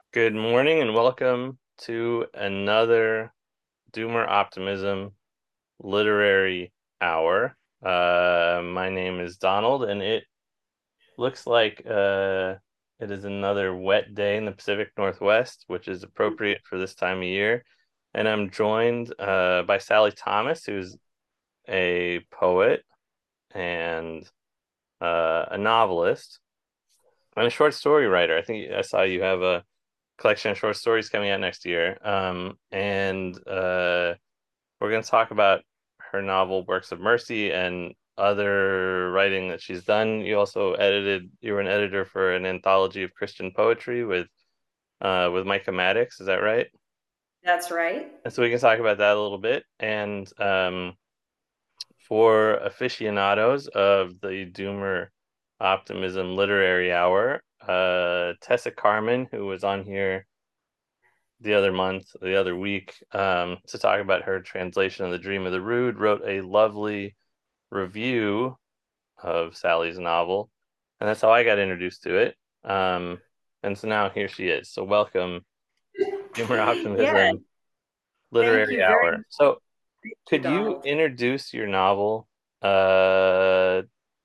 Good morning and welcome to another Doomer Optimism Literary Hour. My name is Donald, and it looks like it is another wet day in the Pacific Northwest, which is appropriate for this time of year. And I'm joined by Sally Thomas, who's a poet and a novelist and a short story writer. I think I saw you have a collection of short stories coming out next year. And we're going to talk about her novel Works of Mercy and other writing that she's done. You were an editor for an anthology of Christian poetry with Micah Maddox. Is that right? That's right. And so we can talk about that a little bit. And for aficionados of the Doomer Optimism Literary Hour, Tessa Carmen, who was on here the other week, to talk about her translation of The Dream of the Rood, wrote a lovely review of Sally's novel, and that's how I got introduced to it. And so now here she is. So welcome, Humor Yeah, Optimism thank Literary you very Hour. much, So could you Donald. introduce your novel uh,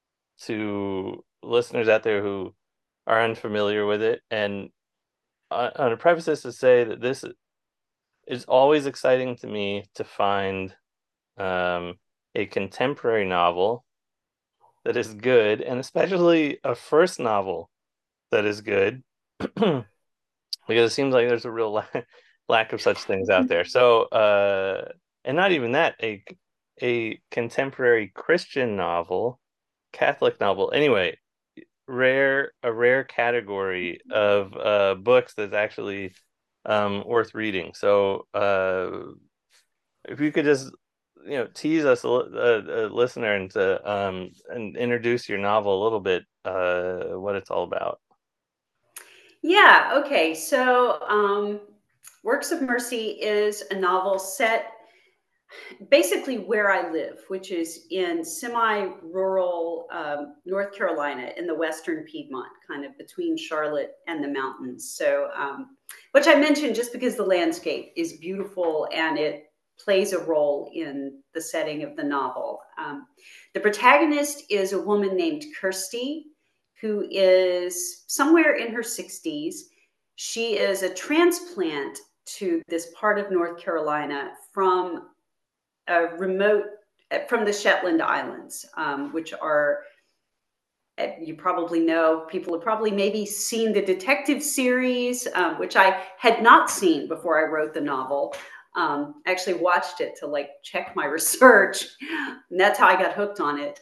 to listeners out there who are unfamiliar with it? And on a preface this to say that this is always exciting to me to find um, a contemporary novel that is good, and especially a first novel that is good, because it seems like there's a real lack of such things out there. So, and not even that, a contemporary Christian novel, Catholic novel. Anyway, a rare category of books that's actually worth reading. So, if you could just tease us a listener and introduce your novel a little bit, what it's all about. Yeah, okay. Works of Mercy is a novel set basically where I live, which is in semi rural North Carolina in the Western Piedmont, kind of between Charlotte and the mountains. Which I mentioned just because the landscape is beautiful and it plays a role in the setting of the novel. The protagonist is a woman named Kirsty, who is somewhere in her 60s. She is a transplant to this part of North Carolina from a remote from the Shetland Islands, which are you probably know. People have probably maybe seen the detective series, which I had not seen before I wrote the novel. I actually watched it to like check my research, and that's how I got hooked on it.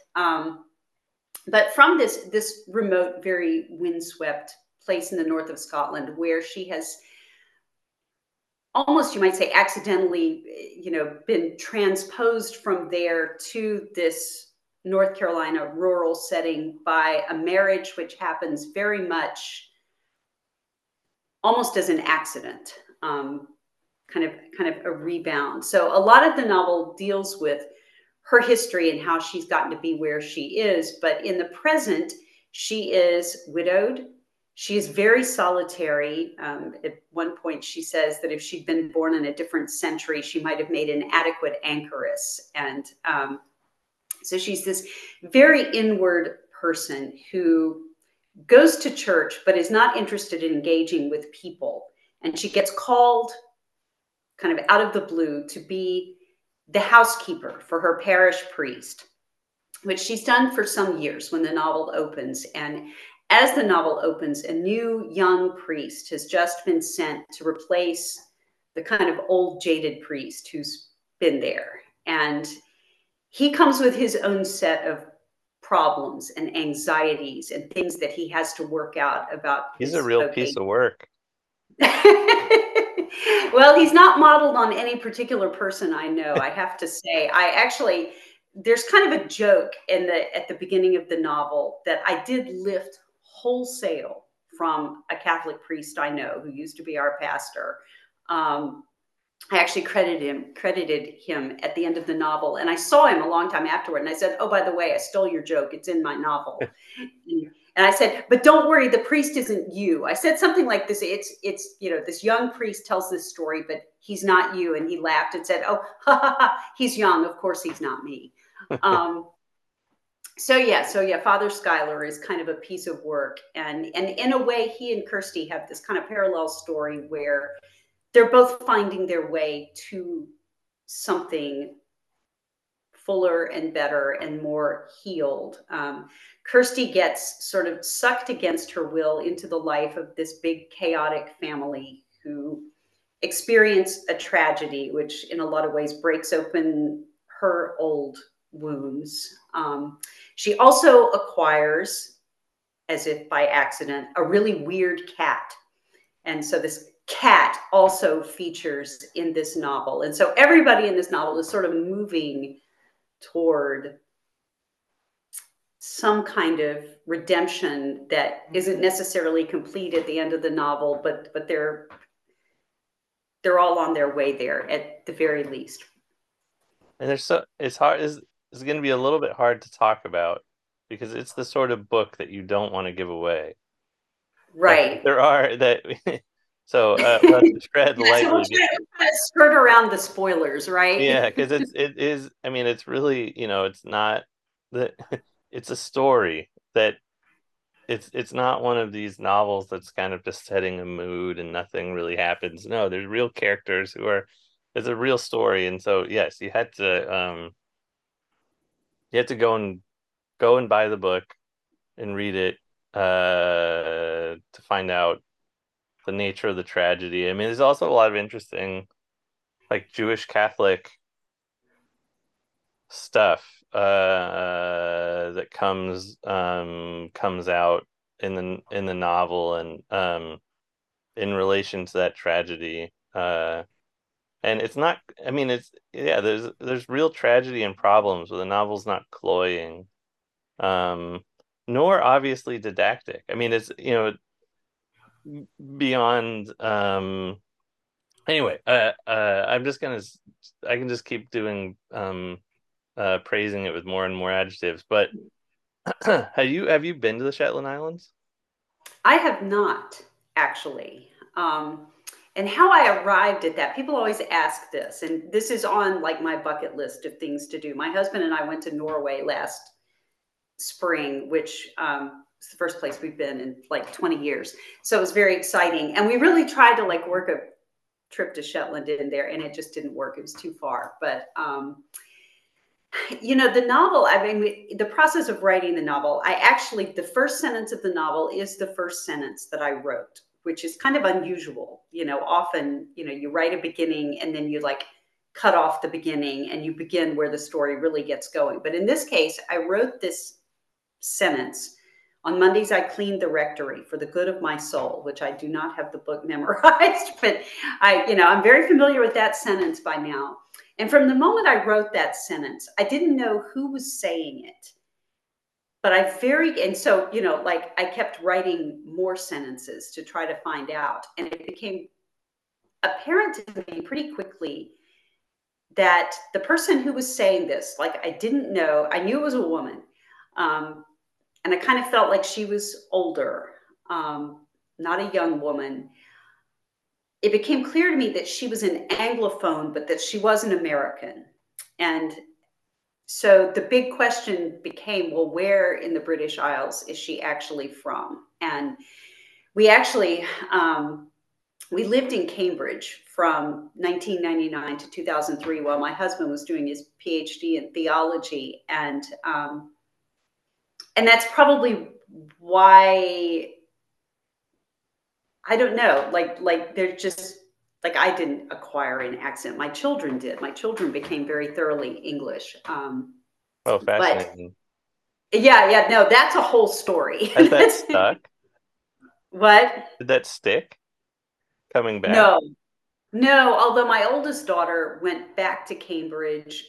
But from this remote, very windswept place in the north of Scotland, where she has almost, you might say, accidentally, been transposed from there to this North Carolina rural setting by a marriage which happens very much almost as an accident, kind of a rebound. So a lot of the novel deals with her history and how she's gotten to be where she is, but in the present, she is widowed. She is very solitary. At one point, she says that if she'd been born in a different century, she might have made an adequate anchoress. And so she's this very inward person who goes to church but is not interested in engaging with people. And she gets called kind of out of the blue to be the housekeeper for her parish priest, which she's done for some years when the novel opens. And as the novel opens, a new young priest has just been sent to replace the kind of old jaded priest who's been there. And he comes with his own set of problems and anxieties and things that he has to work out about He's a his real piece vocation. of work. Well, he's not modeled on any particular person I know, I have to say. I actually there's kind of a joke in the at the beginning of the novel that I did lift wholesale from a Catholic priest I know who used to be our pastor. Um, I actually credited him at the end of the novel, and I saw him a long time afterward, and I said, "Oh, by the way, I stole your joke. It's in my novel." And I said, but don't worry, the priest isn't you. I said something like this. It's, this young priest tells this story, but he's not you. And he laughed and said, oh, ha, ha, ha, he's young. Of course, he's not me. Um, so yeah, Father Schuyler is kind of a piece of work. And in a way, he and Kirsty have this kind of parallel story where they're both finding their way to something fuller and better and more healed. Kirsty gets sort of sucked against her will into the life of this big chaotic family who experience a tragedy, which in a lot of ways breaks open her old wounds. She also acquires, as if by accident, a really weird cat. And so this cat also features in this novel. And so everybody in this novel is sort of moving toward some kind of redemption that isn't necessarily complete at the end of the novel, but they're all on their way there at the very least. And it's hard, it's going to be a little bit hard to talk about because it's the sort of book that you don't want to give away. But Right. there are that so we'll have to tread Yeah, so we'll lightly. try to skirt around the spoilers, Yeah, right? because it is, I mean, it's really, it's not the it's a story that it's not one of these novels that's kind of just setting a mood and nothing really happens. No, there's real characters who are there's a real story. And so yes, you had to go and buy the book and read it to find out the nature of the tragedy. I mean, there's also a lot of interesting like Jewish Catholic stuff that comes out in the novel and in relation to that tragedy. And it's not, I mean, it's yeah, there's real tragedy and problems, but the novel's not cloying, um, nor obviously didactic. I mean, it's beyond anyway, I can just keep doing praising it with more and more adjectives. But have you been to the Shetland Islands? I have not actually. And how I arrived at that, people always ask this, and this is on like my bucket list of things to do. My husband and I went to Norway last spring, which is the first place we've been in like 20 years. So it was very exciting. And we really tried to like work a trip to Shetland in there, and it just didn't work. It was too far. But the novel, I mean, the process of writing the novel, the first sentence of the novel is the first sentence that I wrote, which is kind of unusual. Often, you write a beginning and then you like cut off the beginning and you begin where the story really gets going. But in this case, I wrote this sentence. On Mondays, I cleaned the rectory for the good of my soul, which I do not have the book memorized, but I'm very familiar with that sentence by now. And from the moment I wrote that sentence, I didn't know who was saying it. But like I kept writing more sentences to try to find out. And it became apparent to me pretty quickly that the person who was saying this, like I didn't know, I knew it was a woman. And I kind of felt like she was older, not a young woman. It became clear to me that she was an Anglophone, but that she was an American. And so the big question became, well, where in the British Isles is she actually from? And we actually, we lived in Cambridge from 1999 to 2003 while my husband was doing his PhD in theology. And that's probably why, I don't know, like they're just like I didn't acquire an accent. My children did. My children became very thoroughly English. Oh, But fascinating. yeah, no, that's a whole story. Has that stuck? What? Did that stick coming back? No, no. Although my oldest daughter went back to Cambridge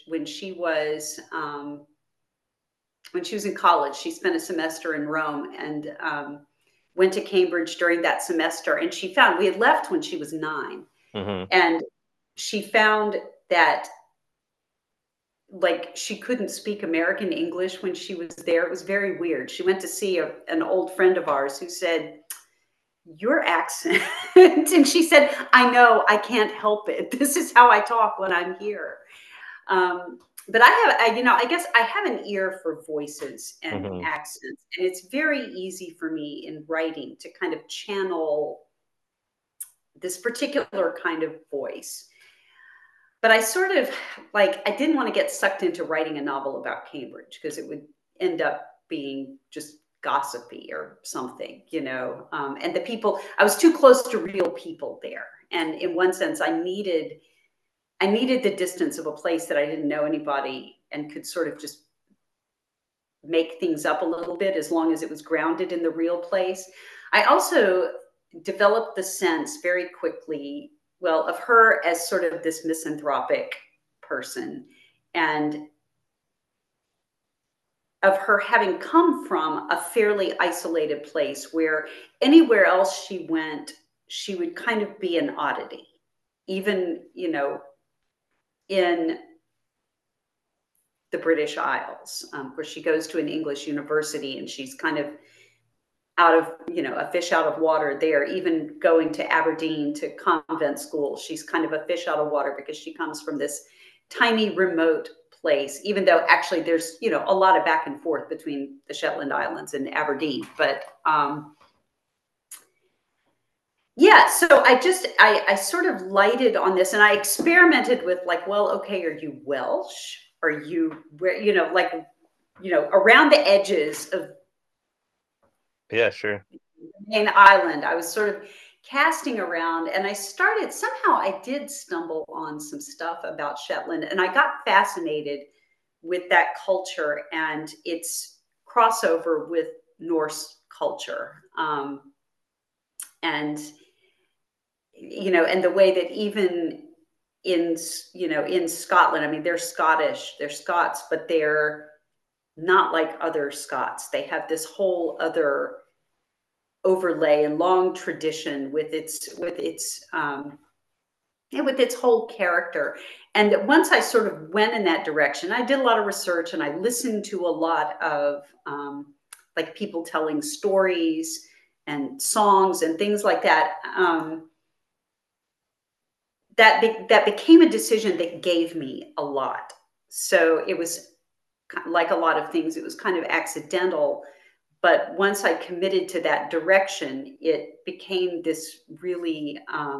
when she was in college. She spent a semester in Rome and went to Cambridge during that semester. And she found we had left when she was 9, Hmm. and she found that like she couldn't speak American English when she was there. It was very weird. She went to see an old friend of ours who said, "Your accent," and she said, "I know, I can't help it. This is how I talk when I'm here." But I guess I have an ear for voices and Hmm. accents, and it's very easy for me in writing to kind of channel this particular kind of voice. But I sort of like, I didn't want to get sucked into writing a novel about Cambridge because it would end up being just gossipy or something, and the people, I was too close to real people there. And in one sense, I needed the distance of a place that I didn't know anybody and could sort of just make things up a little bit as long as it was grounded in the real place. I also developed the sense very quickly, well, of her as sort of this misanthropic person, and of her having come from a fairly isolated place where anywhere else she went, she would kind of be an oddity, even, in the British Isles, where she goes to an English university and she's kind of out of, a fish out of water there. Even going to Aberdeen to convent school, she's kind of a fish out of water because she comes from this tiny remote place, even though actually there's, a lot of back and forth between the Shetland Islands and Aberdeen. But yeah, so I sort of lighted on this and I experimented with like, well, okay, are you Welsh? Are you where, like, around the edges of Yeah, sure. main island. I was sort of casting around and I started, somehow I did stumble on some stuff about Shetland and I got fascinated with that culture and its crossover with Norse culture. And, and the way that even in Scotland, I mean, they're Scottish, they're Scots, but they're not like other Scots. They have this whole other overlay and long tradition with its whole character. And once I sort of went in that direction, I did a lot of research and I listened to a lot of like people telling stories and songs and things like that. That became a decision that gave me a lot. So it was like a lot of things, it was kind of accidental. But once I committed to that direction, it became this really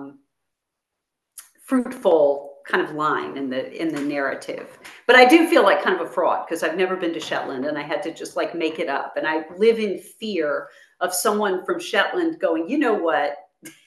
fruitful kind of line in the narrative. But I do feel like kind of a fraud because I've never been to Shetland and I had to just like make it up. And I live in fear of someone from Shetland going, you know what,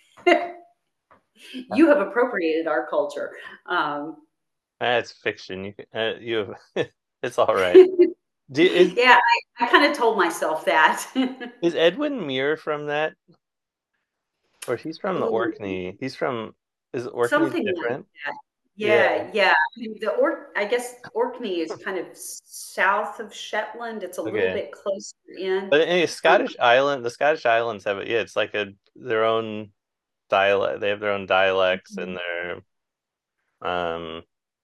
you have appropriated our culture. Um, That's fiction. You have, it's all right. Is yeah, I kind of told myself that. is Edwin Muir from that, or he's from the Ooh, Orkney? Is Orkney something like different? that. Yeah, Yeah, yeah. I mean, I guess Orkney is kind of south of Shetland. It's a little okay. bit closer in. But anyway, Um, The Scottish Islands have it. Yeah, it's like their own dialect. They have their own dialects and their um.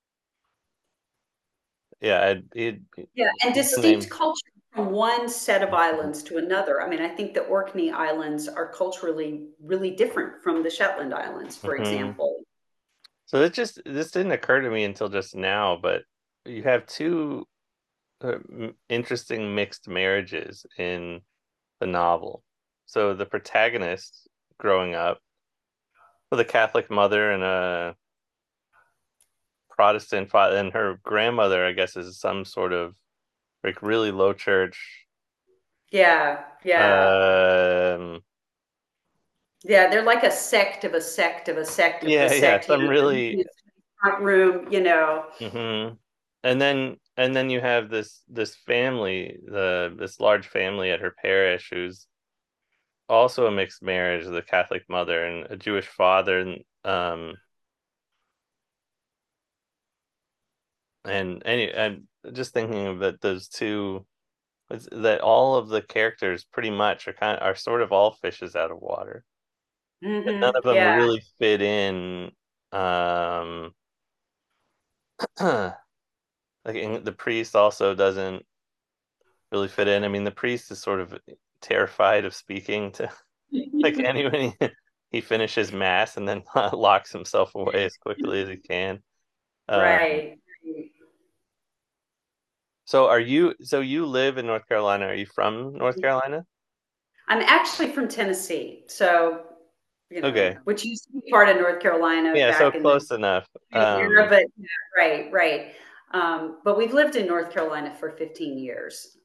Yeah, yeah, and the distinct name. culture from one set of islands to another. I mean, I think the Orkney Islands are culturally really different from the Shetland Islands, for Hmm. example. So this didn't occur to me until just now, but you have two interesting mixed marriages in the novel. So the protagonist growing up with a Catholic mother and a Protestant father, and her grandmother, I guess, is some sort of like really low church. Yeah, yeah, Um, yeah. They're like a sect of a sect of a sect of the yeah, sect. some In really. its front room. Hmm. And then you have this family, this large family at her parish who's also a mixed marriage, the Catholic mother and a Jewish father, and just thinking of that those two, that all of the characters pretty much are sort of all fishes out of water. That none of them Yeah. really fit in. Um, like the priest also doesn't really fit in. I mean, the priest is sort of terrified of speaking to like anyone. He finishes mass and then locks himself away as quickly as he can. Um, Right. so you live in North Carolina. Are you from North Carolina? I'm actually from Tennessee, so Okay. which used to be part of North Carolina Yeah, so back in the close enough. era, but yeah, right, right. But we've lived in North Carolina for 15 years.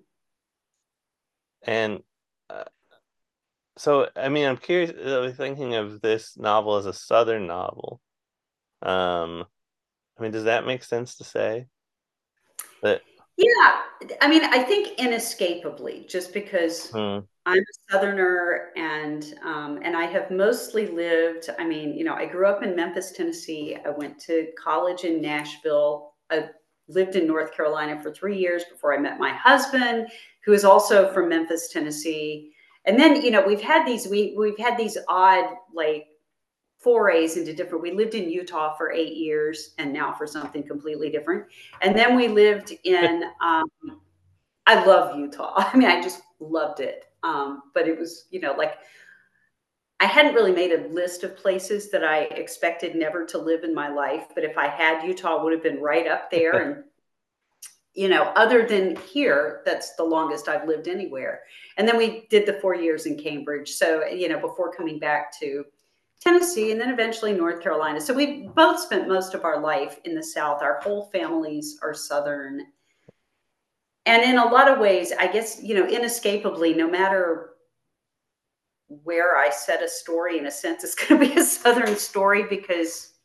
And uh, so, I mean, I'm curious, thinking of this novel as a Southern novel. Um, I mean, does that make sense to say that? Yeah, I mean, I think inescapably, just because Hmm, I'm a Southerner and I have mostly lived. I mean, I grew up in Memphis, Tennessee. I went to college in Nashville. I lived in North Carolina for 3 years before I met my husband, who is also from Memphis, Tennessee. And then, we've had these odd like forays into different. We lived in Utah for 8 years, and now for something completely different. And then we lived in. I love Utah. I mean, I just loved it. But it was, like I hadn't really made a list of places that I expected never to live in my life. But if I had, Utah would have been right up there. And other than here, that's the longest I've lived anywhere. And then we did the 4 years in Cambridge. So, before coming back to Tennessee and then eventually North Carolina. So we both spent most of our life in the South. Our whole families are Southern. And in a lot of ways, I guess, inescapably, no matter where I set a story, in a sense, it's going to be a Southern story because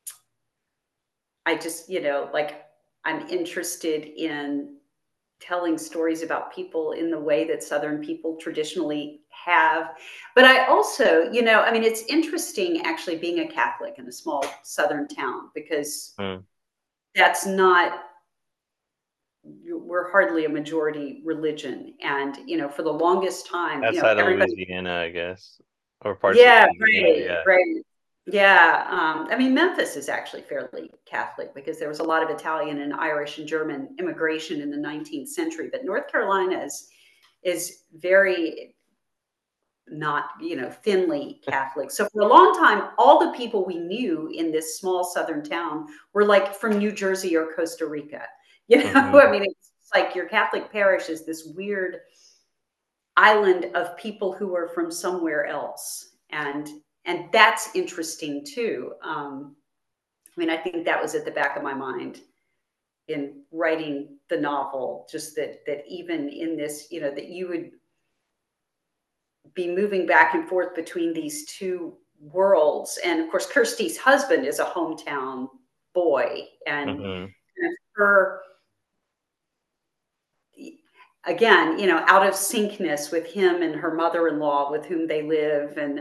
I just, like I'm interested in telling stories about people in the way that Southern people traditionally have. But I also, I mean, it's interesting actually being a Catholic in a small Southern town because hmm. that's not, we're hardly a majority religion. And, for the longest time, Outside of everybody, Louisiana, I guess, or parts of yeah, Louisiana. right, Yeah. right. Yeah. I mean, Memphis is actually fairly Catholic because there was a lot of Italian and Irish and German immigration in the 19th century. But North Carolina is very not, thinly Catholic. So for a long time, all the people we knew in this small southern town were like from New Jersey or Costa Rica. I Hmm. mean, it's like your Catholic parish is this weird island of people who are from somewhere else. And that's interesting too. I mean, I think that was at the back of my mind in writing the novel, just that even in this, that you would be moving back and forth between these two worlds. And of course, Kirsty's husband is a hometown boy, and Hmm. her, again, out of syncness with him and her mother-in-law with whom they live. And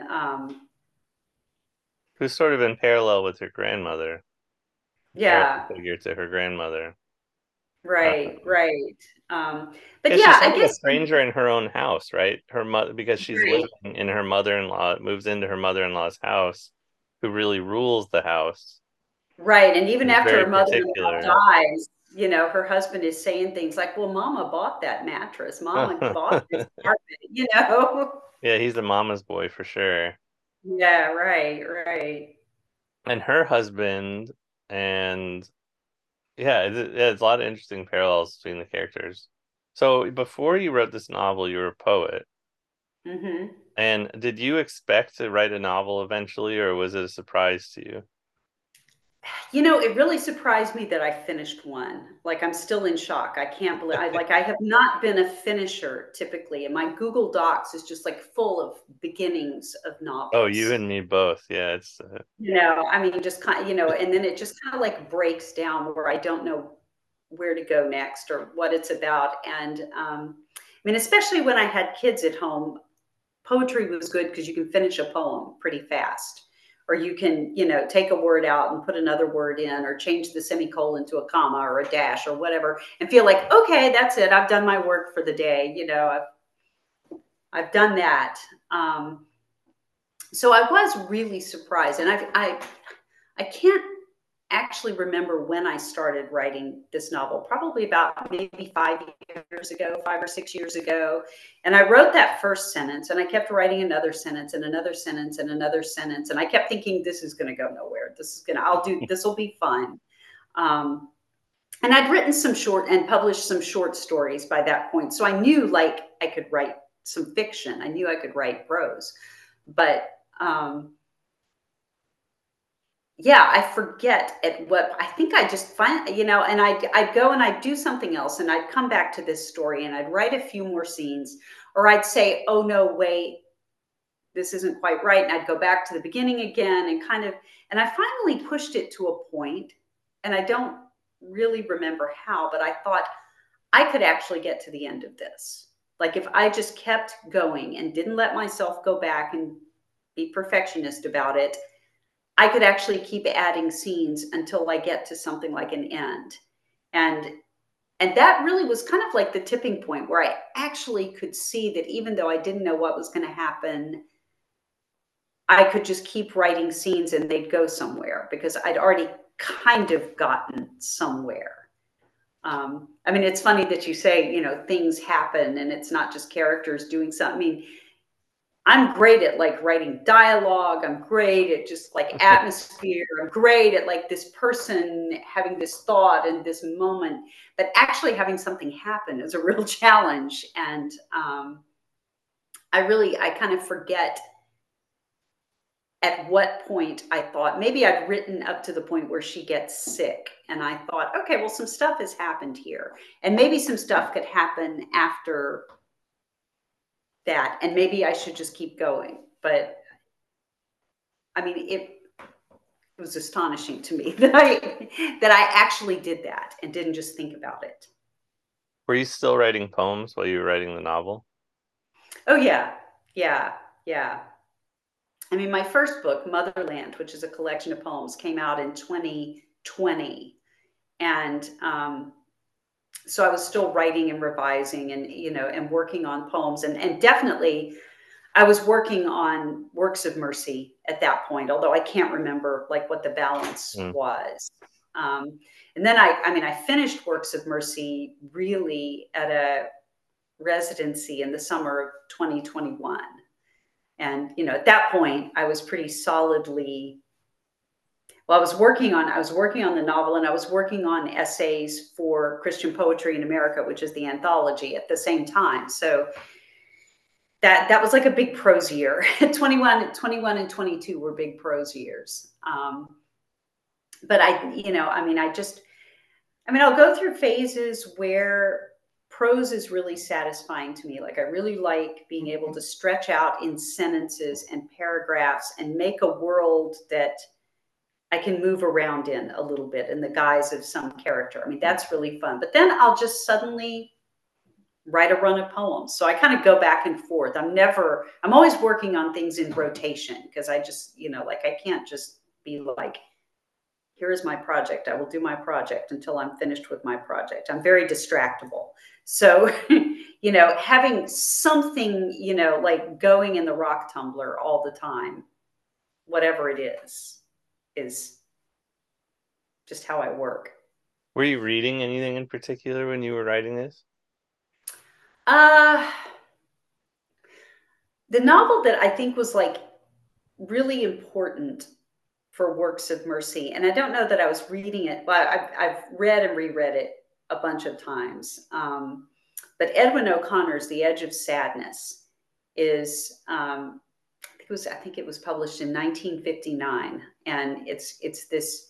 Who's sort of in parallel with her grandmother, parallel yeah, figure to her grandmother. right, Um, right. But yeah, she's yeah, sort I of a guess, stranger in her own house, right? Her mother, because she's right, living in her mother-in-law, moves into her mother-in-law's house, who really rules the house. right. And even Is after very her mother-in-law particular. dies, her husband is saying things like, well, mama bought that mattress, mama bought this carpet. Yeah, he's the mama's boy for sure. Yeah, right, right. And her husband, and yeah, it's a lot of interesting parallels between the characters. So before you wrote this novel, you were a poet. Hmm. And did you expect to write a novel eventually, or was it a surprise to you? It really surprised me that I finished one. Like I'm still in shock. I can't believe I have not been a finisher typically, and my Google Docs is just like full of beginnings of Oh, you novels. and me both. Yeah, it's I mean, just kind of, and then it just kind of like breaks down where I don't know where to go next or what it's about. And I mean, especially when I had kids at home, poetry was good because you can finish a poem pretty fast. Or you can, take a word out and put another word in, or change the semicolon to a comma or a dash or whatever, and feel like, okay, that's it. I've done my work for the day. I've done that. So I was really surprised, and I can't actually remember when I started writing this novel, probably about maybe 5 years ago, 5 or 6 years ago. And I wrote that first sentence and I kept writing another sentence and another sentence and another sentence. And I kept thinking, this is going to go nowhere. This will be fun. Um, and I'd written some short and published some short stories by that point. So I knew like I could write some fiction. I knew I could write prose, but, yeah, I forget at what I think I just find, and I'd go and I'd do something else and I'd come back to this story and I'd write a few more scenes, or I'd say, oh no, wait, this isn't quite right. And I'd go back to the beginning again and I finally pushed it to a point, and I don't really remember how, but I thought I could actually get to the end of this. Like if I just kept going and didn't let myself go back and be perfectionist about it, I could actually keep adding scenes until I get to something like an end. And and that really was kind of like the tipping point where I actually could see that even though I didn't know what was going to happen, I could just keep writing scenes and they'd go somewhere because I'd already kind of gotten somewhere. I mean, it's funny that you say, things happen and it's not just characters doing something. I mean, I'm great at like writing dialogue. I'm great at just like atmosphere. I'm great at like this person having this thought and this moment, but actually having something happen is a real challenge. And I kind of forget at what point I thought maybe I'd written up to the point where she gets sick. And I thought, okay, well, some stuff has happened here. And maybe some stuff could happen after that. And maybe I should just keep going. But I mean, it was astonishing to me that I actually did that and didn't just think about it. Were you still writing poems while you were writing the novel? Oh yeah, yeah, yeah. I mean, my first book, Motherland, which is a collection of poems, came out in 2020, and so I was still writing and revising and working on poems, and definitely I was working on works of mercy at that point, although I can't remember like what the balance Mm. was. And then I finished works of mercy really at a residency in the summer of 2021. And at that point, I was pretty solidly. Well, I was working on the novel, and I was working on essays for Christian Poetry in America, which is the anthology, at the same time. So that was like a big prose year. 21 and 22 were big prose years. But I'll go through phases where prose is really satisfying to me. Like I really like being able to stretch out in sentences and paragraphs and make a world that I can move around in a little bit in the guise of some character. I mean, that's really fun. But then I'll just suddenly write a run of poems. So I kind of go back and forth. I'm always working on things in rotation because I just, like I can't just be like, here is my project. I will do my project until I'm finished with my project. I'm very distractible. So, having something, like going in the rock tumbler all the time, whatever it is just how I work. Were you reading anything in particular when you were writing this? Uh, the novel that I think was like really important for works of mercy, and I don't know that I was reading it, but I've read and reread it a bunch of times. But Edwin O'Connor's The Edge of Sadness is, I think it was published in 1959, and it's this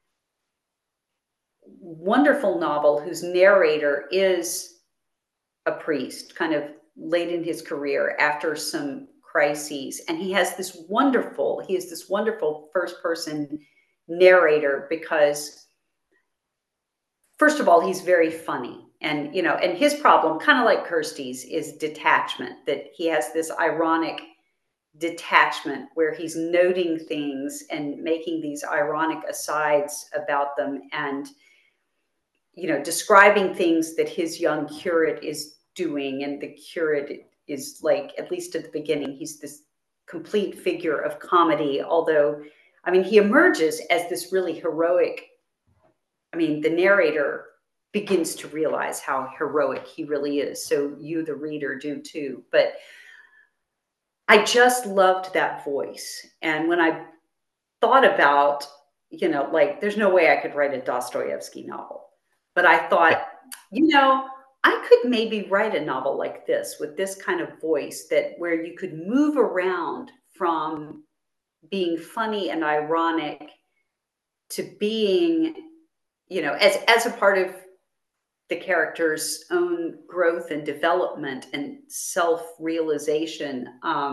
wonderful novel whose narrator is a priest, kind of late in his career after some crises, and he is this wonderful first person narrator because first of all he's very funny, and his problem, kind of like Kirsty's, is detachment, that he has this ironic detachment where he's noting things and making these ironic asides about them, and describing things that his young curate is doing. And the curate is like, at least at the beginning, he's this complete figure of comedy. Although I mean, he emerges as this really heroic. I mean, the narrator begins to realize how heroic he really is. So you, the reader, do too. But I just loved that voice. And when I thought about, like, there's no way I could write a Dostoevsky novel. But I thought, I could maybe write a novel like this with this kind of voice that where you could move around from being funny and ironic to being, as a part of the character's own growth and development and self-realization,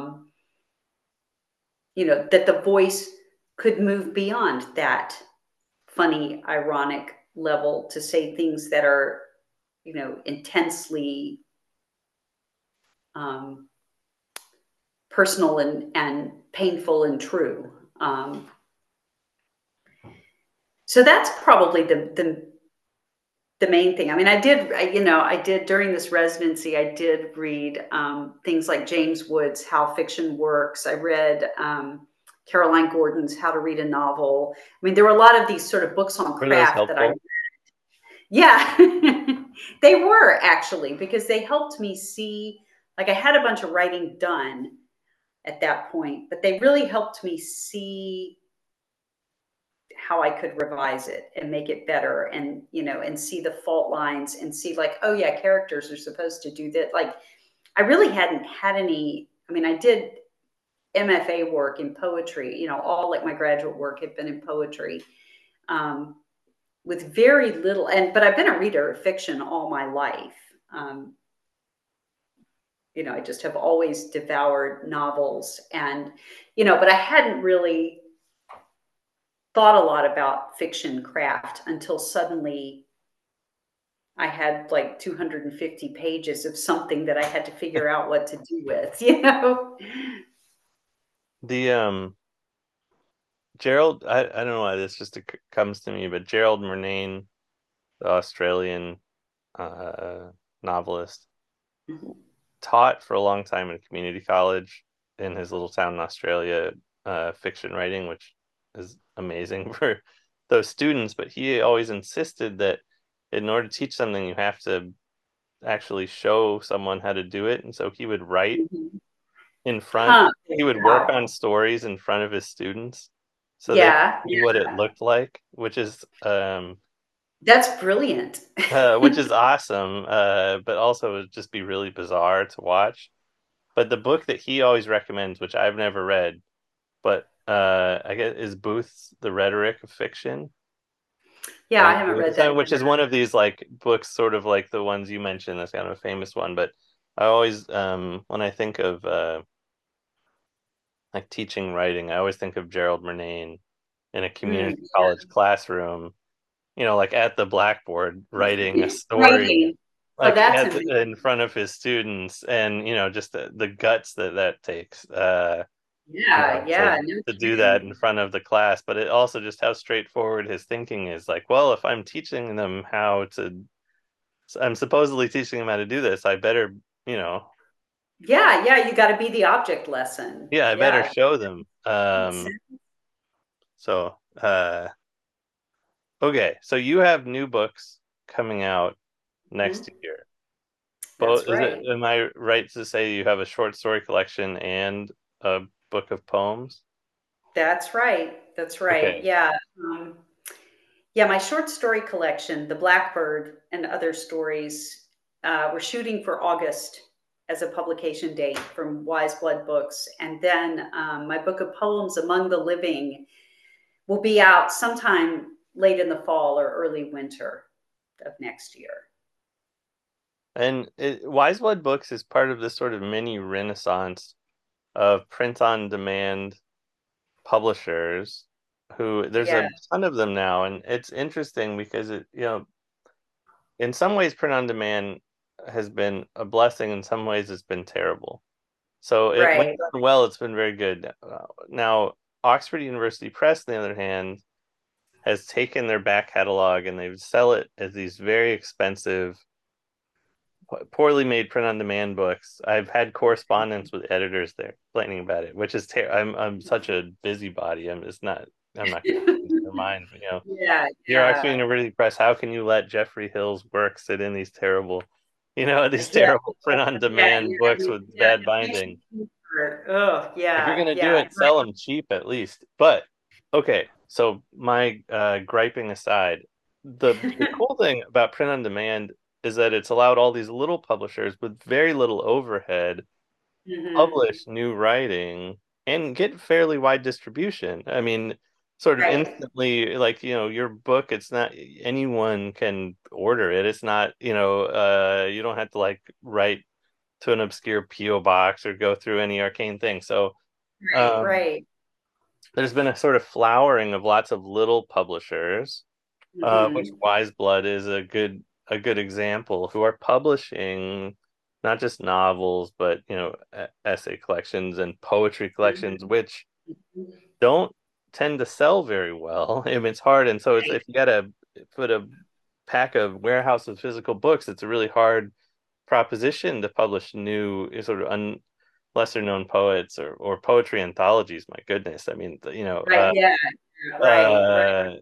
that the voice could move beyond that funny, ironic level to say things that are, intensely um, personal and painful and true. So that's probably the main thing. I mean, I did during this residency, I did read things like James Wood's How Fiction Works. I read Caroline Gordon's How to Read a Novel. I mean, there were a lot of these sort of books on Were those craft that I, helpful? yeah, they were actually, because they helped me see, like I had a bunch of writing done at that point, but they really helped me see how I could revise it and make it better and, and see the fault lines and see like, oh yeah, characters are supposed to do that. Like I really hadn't had any, I mean, I did MFA work in poetry, all like my graduate work had been in poetry, with very little, but I've been a reader of fiction all my life. I just have always devoured novels and, but I hadn't really thought a lot about fiction craft until suddenly I had like 250 pages of something that I had to figure out what to do with, The Gerald, I don't know why this just comes to me, but Gerald Murnane, the Australian uh, novelist, Mhm. taught for a long time in a community college in his little town in Australia, fiction writing, which is amazing for those students. But he always insisted that in order to teach something, you have to actually show someone how to do it. And so he would write Mhm. in front, Huh. he would work Wow. on stories in front of his students so they could Yeah, see what it looked like, that's brilliant. which is awesome, but also would just be really bizarre to watch. But the book that he always recommends, which I've never read, but I guess is Booth's The Rhetoric of Fiction. Yeah, I And haven't read that which is either. one of these like books, sort of like the ones you mentioned, that's kind of a famous one. But I always, when I think of like teaching writing, I always think of Gerald Murnane in a community college classroom, like at the blackboard writing a story, Writing. Oh, like that's amazing. in front of his students, and just the guts that takes, Yeah, yeah, no to do that kidding. in front of the class. But it also just how straightforward his thinking is. Like, well, if I'm teaching them I'm supposedly teaching them how to do this, I better, you know, Yeah, yeah, you got to be the object lesson. yeah, I better Yeah. show them. So, okay, so you have new books coming out next Mhm. year. Both, That's right. am I right to say you have a short story collection and a book of poems? That's right. That's right. Okay. Yeah. Um, yeah, my short story collection, The Blackbird and Other Stories, we're shooting for August as a publication date from Wise Blood Books. And then my book of poems, Among the Living, will be out sometime late in the fall or early winter of next year. And Wise Blood Books is part of this sort of mini renaissance of print on demand publishers who there's Yeah, a ton of them now. And it's interesting because in some ways print on demand has been a blessing, in some ways it's been terrible. So when right. done well, it's been very good. Now, Oxford University Press, on the other hand, has taken their back catalog and they sell it as these very expensive, poorly made print-on-demand books. I've had correspondence with editors there complaining about it, which is I'm such a busybody. It's not. I'm not going to change their mind. But, Yeah, you're Oxford yeah, University Press. How can you let Jeffrey Hill's work sit in these terrible, these yeah, terrible yeah, print-on-demand yeah. I books mean, with yeah, bad you can't binding? shoot for it. Oh, If you're yeah, gonna do yeah, it, sell them cheap at least. But okay, so my griping aside, the right. cool thing about print on demand is that it's allowed all these little publishers with very little overhead Hmm. publish new writing and get fairly wide distribution. I mean, sort of Right, instantly, like, your book, it's not anyone can order it. It's not, you don't have to like write to an obscure PO box or go through any arcane thing. So, right, um, right. there's been a sort of flowering of lots of little publishers, which Hmm. Wise Blood is a good example, who are publishing not just novels, but essay collections and poetry collections, which don't tend to sell very well. I mean, it's hard, and so if you got to put a pack of warehouse of physical books, it's a really hard proposition to publish new sort of lesser known poets or poetry anthologies. My goodness, I mean, Right, yeah, right, right. uh,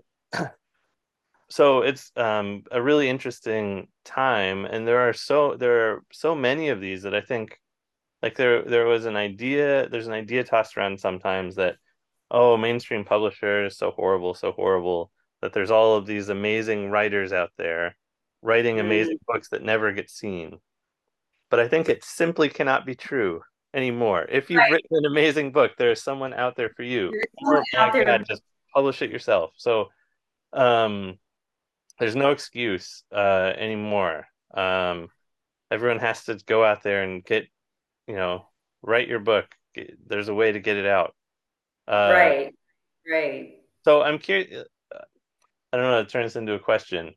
so it's a really interesting time, and there are so many of these that I think, like, there's an idea tossed around sometimes that, oh, mainstream publishers so horrible, that there's all of these amazing writers out there writing amazing Mm, books that never get seen. But I think it simply cannot be true anymore. If you've right. written an amazing book, there is someone out there for you. There's someone Or my out there. God, just publish it yourself. So um, there's no excuse anymore. Everyone has to go out there and you know, write your book. There's a way to get it out. Uh, Right, right. so I'm curious. I don't know. It turns into a question.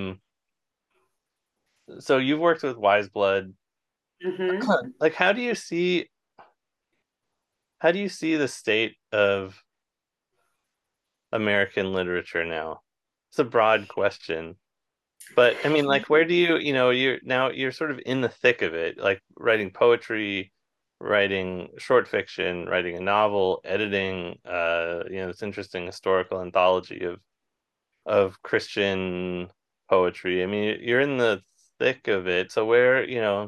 So you've worked with Wise Blood. Hmm. Like, how do you see the state of American literature now? It's a broad question, but I mean, like, where do you're sort of in the thick of it, like writing poetry, writing short fiction, writing a novel, editing, this interesting historical anthology of Christian poetry. I mean, you're in the thick of it. So where,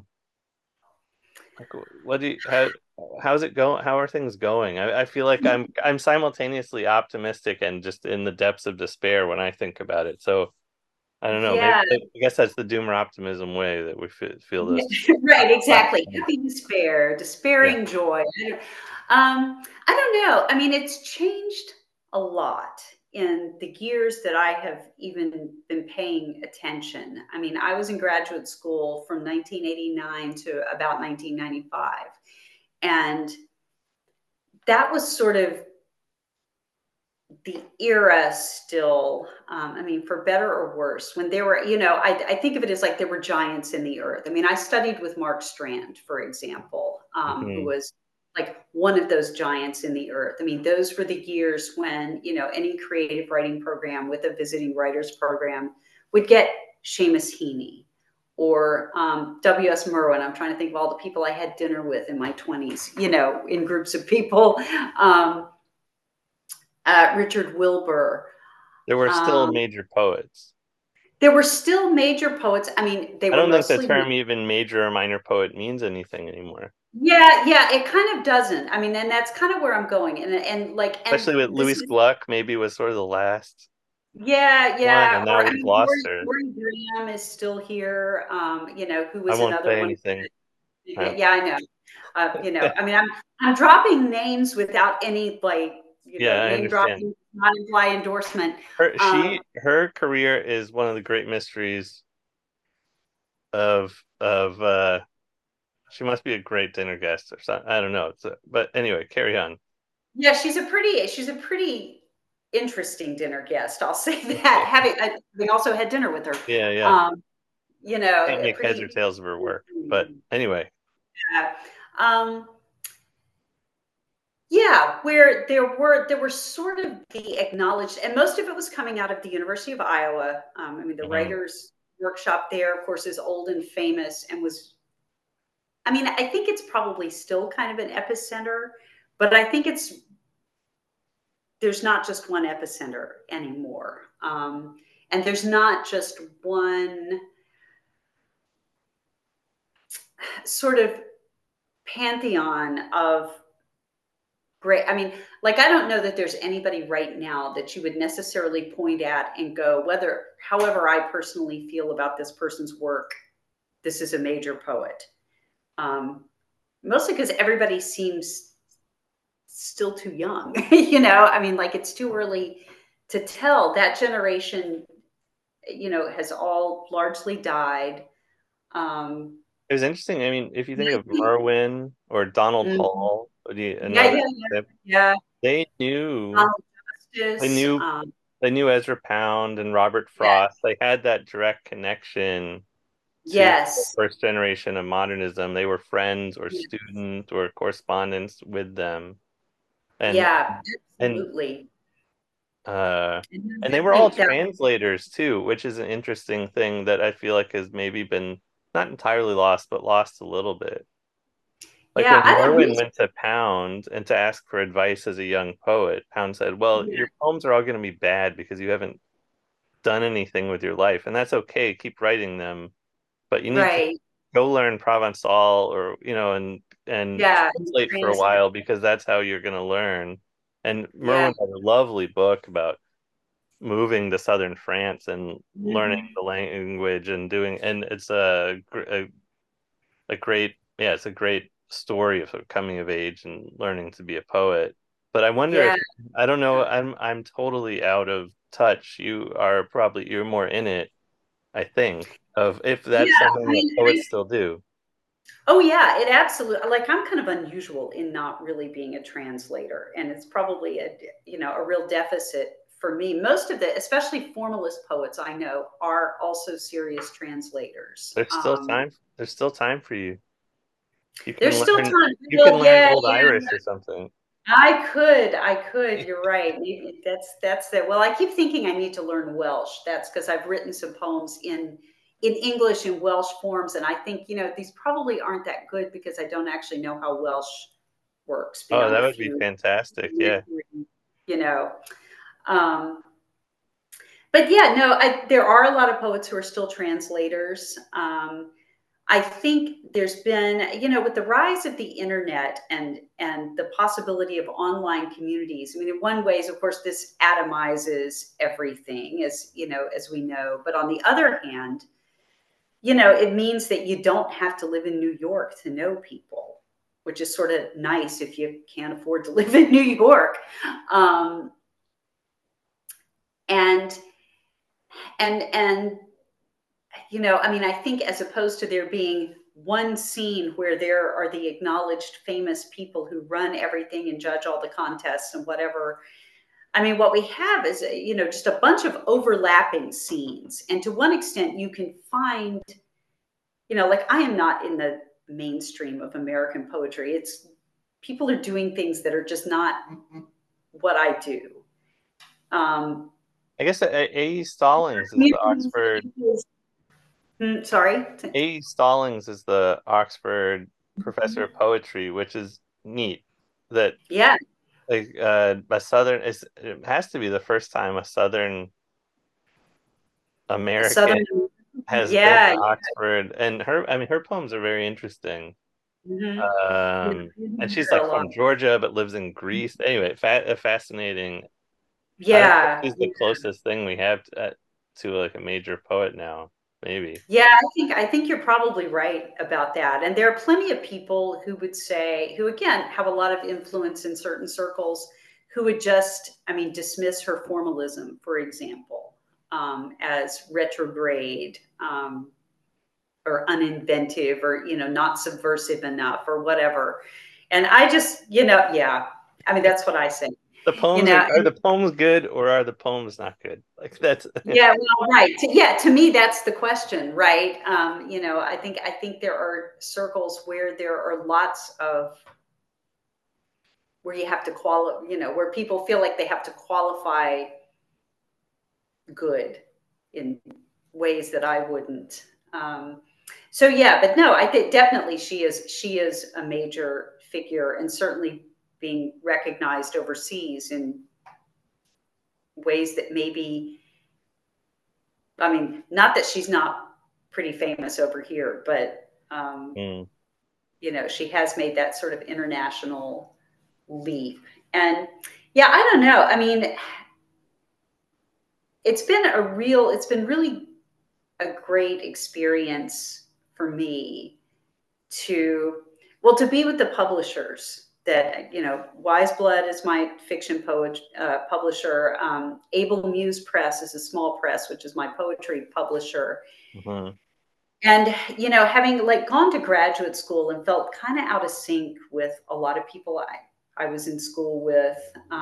like, what do you, how's it going? How are things going? I feel like I'm simultaneously optimistic and just in the depths of despair when I think about it. So I don't know. Maybe Yeah, I guess that's the doomer optimism way that we feel yeah, this right, exactly. platform. Happy despair, Yeah. despairing joy. I don't know. I mean, it's changed a lot in the years that I have even been paying attention. I mean, I was in graduate school from 1989 to about 1995. And that was sort of the era still. I mean, for better or worse, when there were, I think of it as like there were giants in the earth. I mean, I studied with Mark Strand, for example, who Mhm. was like one of those giants in the earth. I mean, those were the years when, any creative writing program with a visiting writers program would get Seamus Heaney or W.S. Merwin. I'm trying to think of all the people I had dinner with in my 20s, in groups of people. Um, Richard Wilbur. There were still Um, major poets. there were still major poets. I mean, they I were don't think the mostly men. term even major or minor poet means anything anymore, Yeah, yeah, it kind of doesn't. I mean, and that's kind of where I'm going. And like, and especially with this Louis is, Gluck, maybe was sort of the last yeah, one, yeah. and Or now I we've mean, lost her. Gordon Graham is still here. Who I was won't another say one. anything. Yeah, yeah, I know. I mean, I'm dropping names without any like, Yeah, I name understand. dropping, not imply endorsement. Um, Her career is one of the great mysteries of she must be a great dinner guest or something. I don't know. But anyway, carry on. Yeah, she's a pretty interesting dinner guest. I'll say that. We also had dinner with her. Yeah, yeah. Um, Can't a make heads or pretty. tails of her work. But anyway, Yeah. Um, yeah, where there were sort of the acknowledged, and most of it was coming out of the University of Iowa. I mean, the mhm. writers workshop there, of course, is old and famous, and was. I mean, I think it's probably still kind of an epicenter, but I think it's there's not just one epicenter anymore. And there's not just one sort of pantheon of great. I mean, like, I don't know that there's anybody right now that you would necessarily point at and go, whether, however, I personally feel about this person's work, this is a major poet. Um, Mostly because everybody seems still too young. I mean, like, it's too early to tell. That generation, has all largely died. Um, It was interesting. I mean, if you think I of think, Merwin or Donald mhm. Hall, Yeah, another yeah, tip, yeah. they knew Donald they Justice. knew they knew Ezra Pound and Robert Yeah. Frost. They had that direct connection to the Yes. first generation of modernism. They were friends or Yeah. students or correspondents with them, and Yeah, and absolutely. uh, And and they I were all think that, translators too, which is an interesting thing that I feel like has maybe been not entirely lost, but lost a little bit. Like yeah, when I don't Merwin miss. went to Pound and to ask for advice as a young poet, Pound said, "Well, Yeah, your poems are all going to be bad because you haven't done anything with your life, and that's okay. Keep writing them, but you need to right. go learn Provençal or and Yeah, and translate for a translate. while because that's how you're going to learn." And Yeah. Merwin had a lovely book about moving to southern France and learning Mhm. the language and doing, and it's a great, yeah, it's a great story of sort of coming of age and learning to be a poet. But I wonder if, Yeah. I don't know, I'm totally out of touch. You're more in it, I think, of if Yeah. that's something I that mean, poets still do. oh yeah, it absolutely, like, I'm kind of unusual in not really being a translator, and it's probably a real deficit for me. Most of the, especially formalist poets I know, are also serious translators. There's still time for you. You There's can still learn time. you can Well, learn yeah, Old yeah. Irish or something. I could. You're right. Maybe that's it. Well, I keep thinking I need to learn Welsh. That's because I've written some poems in English and Welsh forms, and I think these probably aren't that good because I don't actually know how Welsh works Oh, beyond that a would be few, fantastic. Yeah. you know. Um, but yeah, no, there are a lot of poets who are still translators. I think there's been, with the rise of the internet and the possibility of online communities. I mean, in one ways, of course, this atomizes everything, as we know. But on the other hand, it means that you don't have to live in New York to know people, which is sort of nice if you can't afford to live in New York. Um, and and I mean, I think as opposed to there being one scene where there are the acknowledged famous people who run everything and judge all the contests and whatever. I mean, what we have is, just a bunch of overlapping scenes. And to one extent, you can find, like, I am not in the mainstream of American poetry. It's people are doing things that are just not what I do. Um, I guess A.E. Stallings is the communities, Oxford sorry. A.E. Stallings is the Oxford professor of poetry, which is neat. That Yeah. like a Southern it has to be the first time a Southern American Southern, has been yeah. to Oxford, and her poems are very interesting. Mhm. Yeah, Um, and mhm, she's there are like a lot. from Georgia but lives in Greece. Anyway, a fascinating. I don't know if Yeah, she's the closest thing we have to like a major poet now. Maybe. yeah, I think you're probably right about that, and there are plenty of people who would say who, again, have a lot of influence in certain circles, who would just, I mean, dismiss her formalism, for example, as retrograde, or uninventive, or, not subversive enough, or whatever, and I just, yeah, I mean, that's what I say, The you poems know, are the poems good or are the poems not good? Like that's Yeah, well, right. Yeah, to me, that's the question, right? I think there are circles where there are lots of where you have to qualify, where people feel like they have to qualify good in ways that I wouldn't. So yeah, but no, I think definitely she is a major figure, and certainly being recognized overseas in ways that maybe, I mean, not that she's not pretty famous over here, but Mm. she has made that sort of international leap. And yeah, I don't know. I mean, it's been really a great experience for me to, well, to be with the publishers that, Wise Blood is my fiction publisher. Able Muse Press is a small press, which is my poetry publisher. Mhm. And, having like gone to graduate school and felt kind of out of sync with a lot of people I was in school with,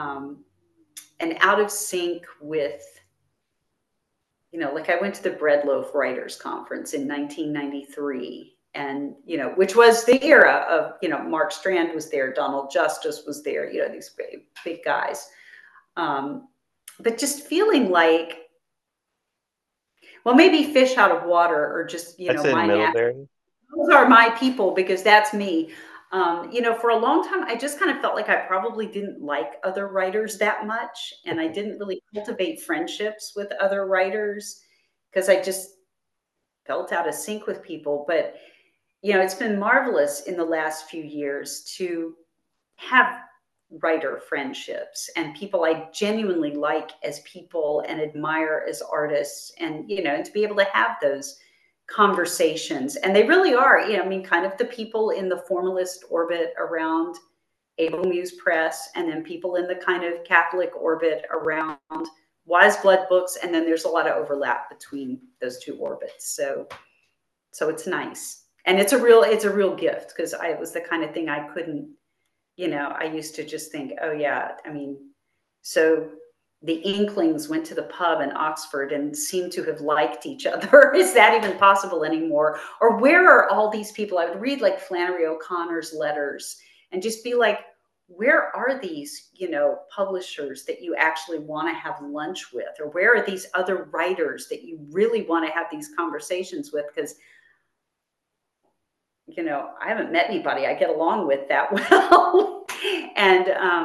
and out of sync with, like I went to the Breadloaf Writers Conference in 1993, and, which was the era of, Mark Strand was there, Donald Justice was there, these big, big guys. But just feeling like, well, maybe fish out of water, or just, That's in my natural, Middlebury. those are my people because that's me. For a long time, I just kind of felt like I probably didn't like other writers that much. And I didn't really cultivate friendships with other writers because I just felt out of sync with people. But, it's been marvelous in the last few years to have writer friendships and people I genuinely like as people and admire as artists, and, and to be able to have those conversations. And they really are, I mean, kind of the people in the formalist orbit around Able Muse Press, and then people in the kind of Catholic orbit around Wise Blood Books. And then there's a lot of overlap between those two orbits. So it's nice. And it's a real gift because it was the kind of thing I couldn't, I used to just think, oh yeah, I mean, so the Inklings went to the pub in Oxford and seemed to have liked each other. Is that even possible anymore? Or where are all these people? I would read like Flannery O'Connor's letters and just be like, where are these, publishers that you actually want to have lunch with? Or where are these other writers that you really want to have these conversations with? Because, I haven't met anybody I get along with that well. And,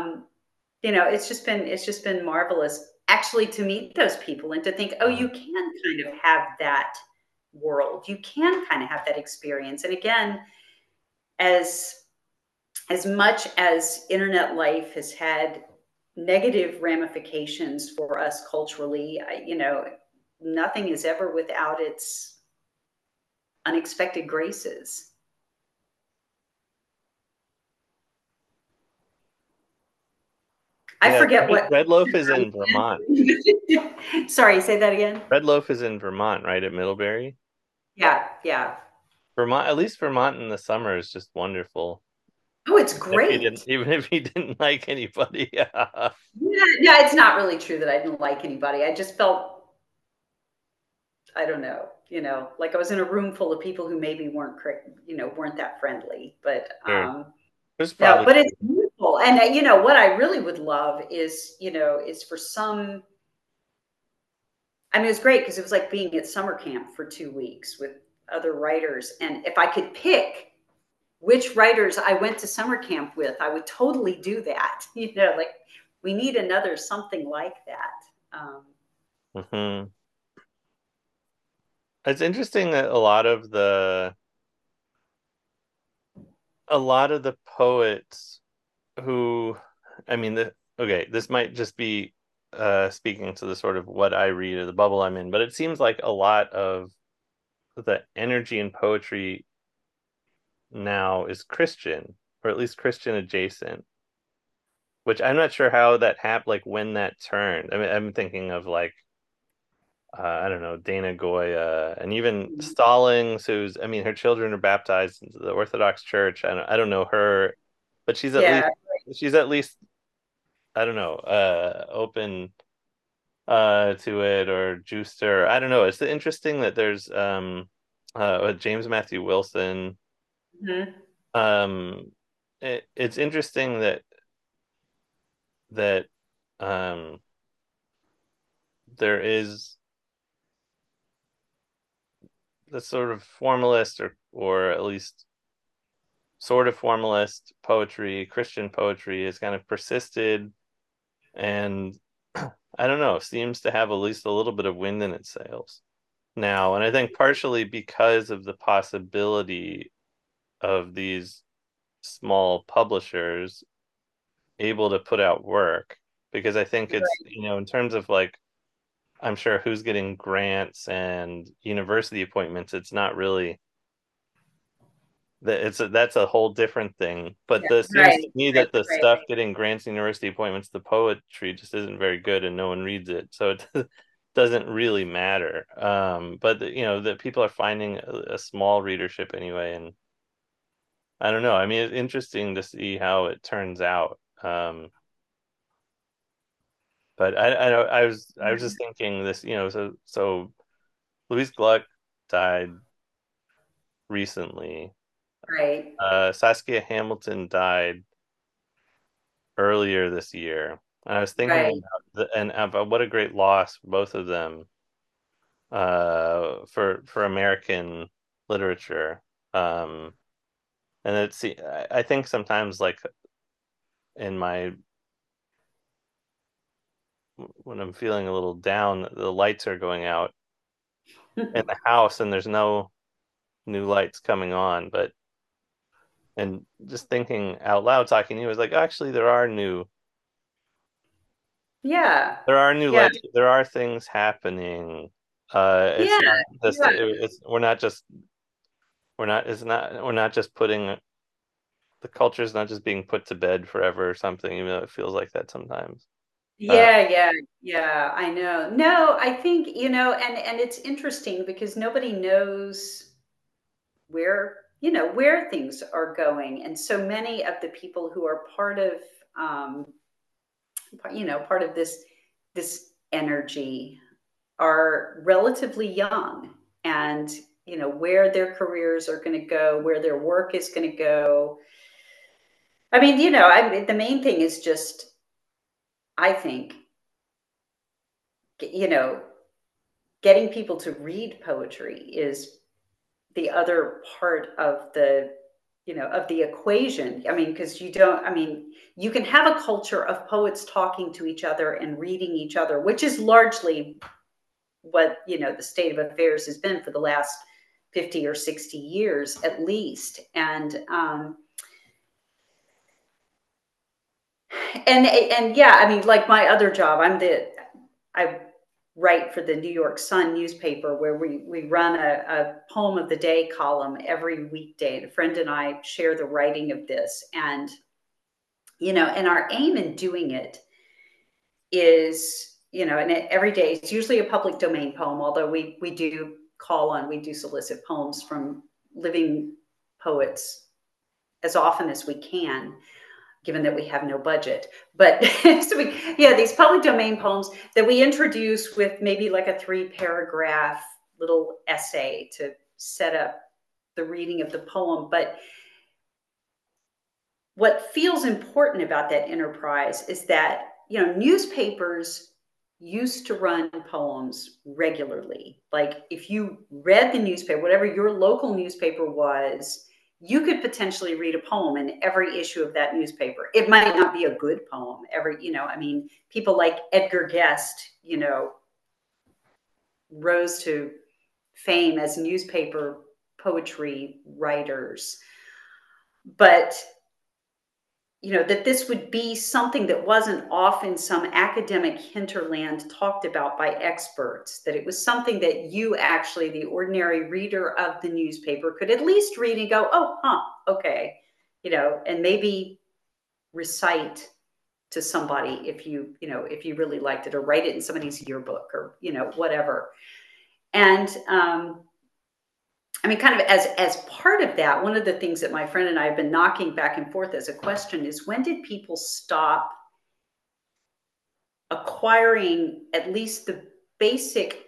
it's just been marvelous actually to meet those people and to think, oh, Mm. you can kind of have that world. You can kind of have that experience. And again, as much as internet life has had negative ramifications for us culturally, nothing is ever without its unexpected graces. I Yeah, forget what. Red Loaf is in Vermont. Sorry, say that again. Red Loaf is in Vermont, right at Middlebury. Yeah, yeah. Vermont, at least Vermont in the summer is just wonderful. Oh, it's If you didn't, great. even if you didn't like anybody. Yeah. Yeah, it's not really true that I didn't like anybody. I just felt, I don't know, like I was in a room full of people who maybe weren't that friendly. But Sure. There's no, probably but it's beautiful. And what I really would love is, is for some. I mean, it was great because it was like being at summer camp for 2 weeks with other writers, and if I could pick which writers I went to summer camp with, I would totally do that. Like we need another something like that. Mhm. It's interesting that a lot of the poets who, I mean, okay, this might just be speaking to the sort of what I read or the bubble I'm in, but it seems like a lot of the energy in poetry now is Christian, or at least Christian adjacent, which I'm not sure how that happened, like when that turned. I mean, I'm thinking of like I don't know, Dana Goya, and even Stallings, who's, I mean, her children are baptized into the Orthodox Church. I don't know her, but Yeah, she's at least, I don't know, open to it, or Juicer. I don't know. It's interesting that there's James Matthew Wilson. mhm. Um, it's interesting that um there is the sort of formalist, or at least sort of formalist poetry, Christian poetry, has kind of persisted. And I don't know, seems to have at least a little bit of wind in its sails now. And I think partially because of the possibility of these small publishers able to put out work, because I think it's, Right. in terms of like, I'm sure who's getting grants and university appointments, it's not really that that's a whole different thing. But Yeah. it seems to Right. me Right. that the Right. stuff getting grants and university appointments, the poetry just isn't very good and no one reads it. So it doesn't really matter. But that people are finding a small readership anyway, and I don't know. I mean, it's interesting to see how it turns out. But I was just thinking this, so Louise Gluck died recently. Right. Saskia Hamilton died earlier this year. And I was thinking Right. about and about what a great loss for both of them for American literature. Um, and I think sometimes like in my when I'm feeling a little down, the lights are going out in the house and there's no new lights coming on, but and just thinking out loud talking to you was like actually Yeah. there are new Yeah. lights, there are things happening. Yeah. It's not just Yeah. it's we're not just putting the culture is not just being put to bed forever or something, even though it feels like that sometimes. Uh, Yeah, yeah, yeah, I know. No, I think, and it's interesting because nobody knows where things are going. And so many of the people who are um, part of this energy are relatively young, and where their careers are going to go, where their work is going to go. I mean, the main thing is just, I think, you know, getting people to read poetry is the other part of the equation. I mean, because you can have a culture of poets talking to each other and reading each other, which is largely what the state of affairs has been for the last 50 or 60 years at least. And yeah, I mean, like my other job, I write for the New York Sun newspaper, where we run a poem of the day column every weekday. And a friend and I share the writing of this, and our aim in doing it is, and every day it's usually a public domain poem, although we do solicit poems from living poets as often as we can, given that we have no budget. But so these public domain poems that we introduce with maybe like a 3-paragraph little essay to set up the reading of the poem. But what feels important about that enterprise is that, newspapers used to run poems regularly. Like if you read the newspaper, whatever your local newspaper was, you could potentially read a poem in every issue of that newspaper. It might not be a good poem. People like Edgar Guest, rose to fame as newspaper poetry writers. But that this would be something that wasn't off in some academic hinterland talked about by experts, that it was something that you actually, the ordinary reader of the newspaper, could at least read and go, oh, huh, okay, and maybe recite to somebody if you really liked it, or write it in somebody's yearbook, or whatever. And I mean, kind of as part of that, one of the things that my friend and I have been knocking back and forth as a question is, when did people stop acquiring at least the basic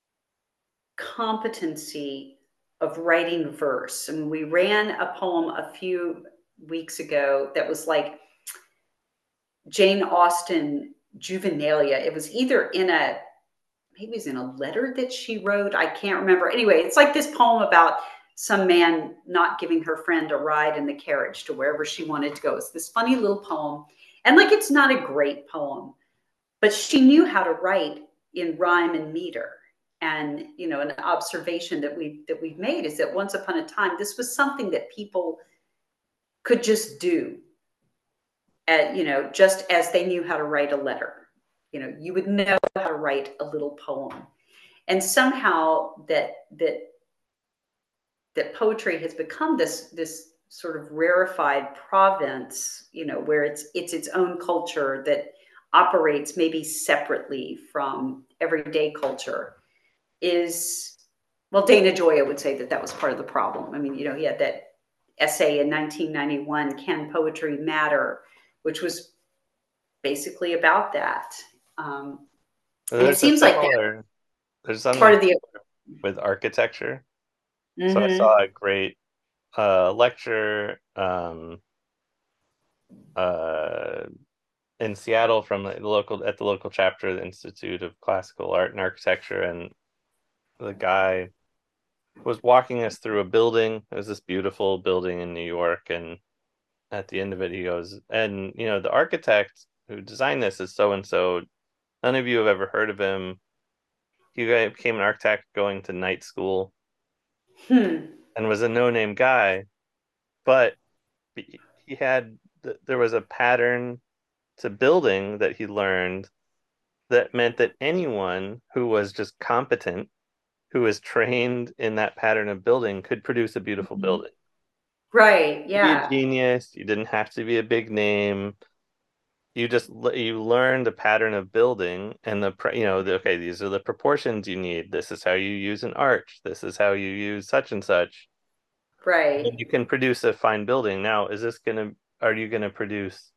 competency of writing verse? I mean, we ran a poem a few weeks ago that was like Jane Austen juvenilia. It was either maybe it was in a letter that she wrote. I can't remember. Anyway, it's like this poem about some man not giving her friend a ride in the carriage to wherever she wanted to go. It's this funny little poem. And like, it's not a great poem, but she knew how to write in rhyme and meter. And an observation that we've made is that once upon a time, this was something that people could just do, just as they knew how to write a letter. You would know how to write a little poem, and somehow that poetry has become this sort of rarefied province, where it's its own culture that operates maybe separately from everyday culture. Is Well, Dana Gioia would say that was part of the problem. I mean, he had that essay in 1991, Can Poetry Matter, which was basically about that. And it There's a seems like similar, there's part something of the. with architecture. So I Mm-hmm. saw a great lecture uh, in Seattle from the local chapter of the Institute of Classical Art and Architecture, and the guy was walking us through a building. It was this beautiful building in New York, and at the end of it, he goes, and the architect who designed this is so and so. None of you have ever heard of him. He became an architect going to night school Hmm. and was a no-name guy, but he had there was a pattern to building that he learned that meant that anyone who was just competent, who was trained in that pattern of building, could produce a beautiful building. Right. To be a Yeah. genius, you didn't have to be a big name. You learned a pattern of building and okay, these are the proportions you need. This is how you use an arch. This is how you use such and such. And Right. you can produce a fine building. Now, are you gonna produce,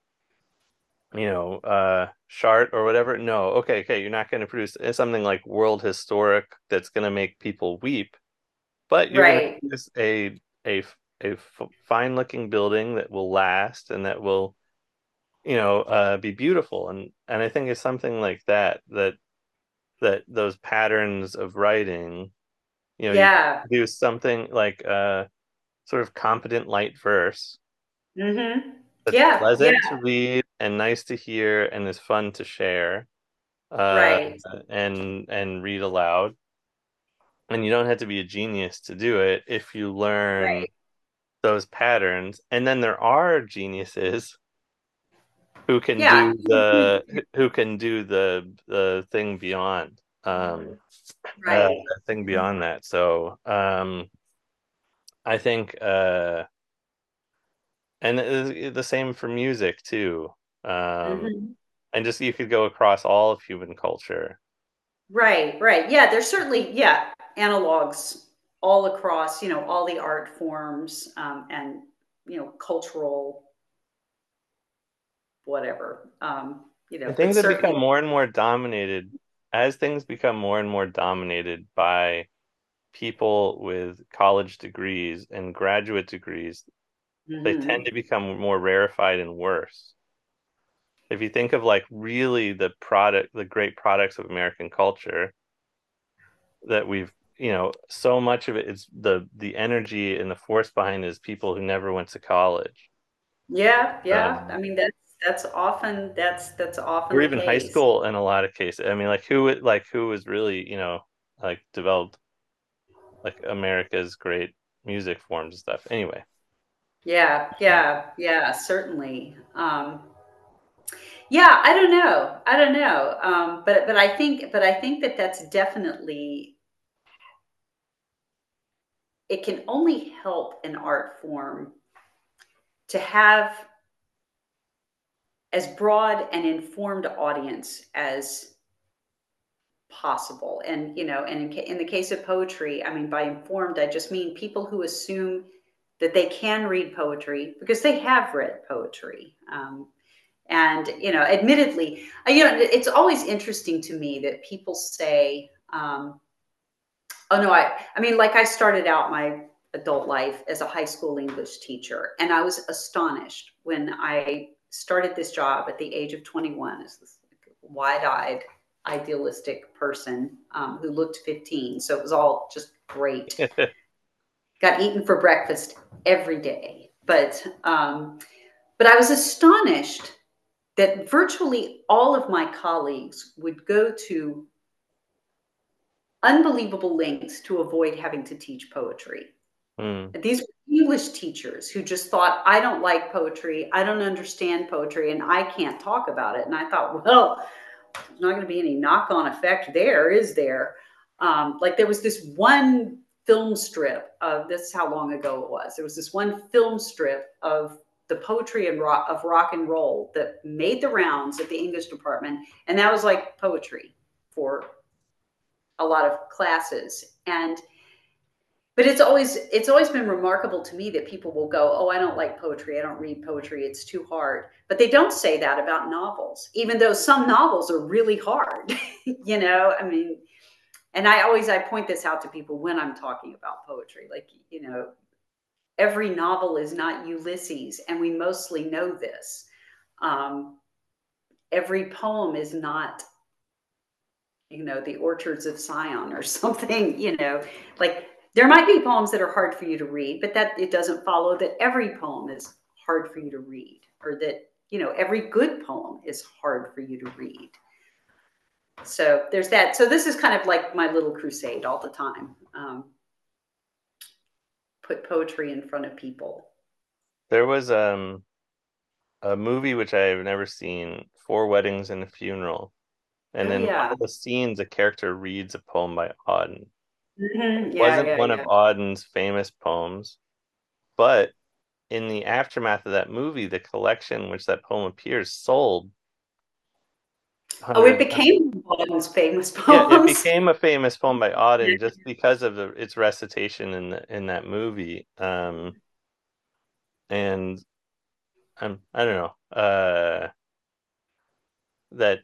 Chart or whatever? No. Okay, you're not gonna produce something like World Historic that's gonna make people weep, but you're gonna Right. produce a fine looking building that will last and that will, be beautiful. And I think it's something like that those patterns of writing, you Yeah. do something like sort of competent light verse Mm-hmm. that's Yeah. Yeah. pleasant to read and nice to hear and is fun to share, uh, Right. and read aloud. And you don't have to be a genius to do it if you learn Right. those patterns. And then there are geniuses who can Yeah. do the thing beyond, Right. thing beyond that. So I think and the same for music too. Um, Mm-hmm. and just you could go across all of human culture. Right. Right. Yeah. There's certainly, yeah, analogs all across, all the art forms, and cultural whatever. And But things have become certainly. more and more dominated as things become more and more dominated by people with college degrees and graduate degrees. They tend Mm-hmm. to become more rarefied and worse. If you think of like really the great products of American culture that so much of it is the energy and the force behind it is people who never went to college. Yeah. Yeah. I Um, mean, that's often or the even high case. school in a lot of cases. I mean, who was really, like developed like America's great music forms and stuff. Anyway, Yeah. Yeah. Yeah. Certainly. Yeah. I don't know. I don't know. But I think that that's definitely, it can only help an art form to have as broad and informed audience as possible. And in the case of poetry, I mean, by informed, I just mean people who assume that they can read poetry because they have read poetry. And admittedly, it's always interesting to me that people say, "Oh no, I mean, like I started out my adult life as a high school English teacher, and I was astonished when I started this job at the age of 21 as this wide-eyed, idealistic person, who looked 15. So it was all just great. Got eaten for breakfast every day, but I was astonished that virtually all of my colleagues would go to unbelievable lengths to avoid having to teach poetry. Mm. These were English teachers who just thought, I don't like poetry, I don't understand poetry, and I can't talk about it. And I thought, well, there's not going to be any knock-on effect there, is there? Like there was this one film strip of, this is how long ago it was. There was this one film strip of the poetry and rock and roll that made the rounds at the English department, and that was like poetry for a lot of classes. And but it's always been remarkable to me that people will go, oh, I don't like poetry, I don't read poetry, it's too hard. But they don't say that about novels, even though some novels are really hard. I mean, and I point this out to people when I'm talking about poetry, like, every novel is not Ulysses, and we mostly know this. um, every poem is not, the Orchards of Sion or something. Like there might be poems that are hard for you to read, but that it doesn't follow that every poem is hard for you to read, or that, every good poem is hard for you to read. So there's that. So this is kind of like my little crusade all the time. Put poetry in front of people. There was a movie which I have never seen, Four Weddings and a Funeral. And Oh in one yeah. of the scenes, a character reads a poem by Auden. Yeah, Wasn't yeah, one of yeah. Auden's famous poems, but in the aftermath of that movie, the collection in which that poem appears sold Oh, it hundreds. became one of Auden's famous Yeah, it poems. became a famous poem by Auden just because of its recitation in that movie. And I don't know that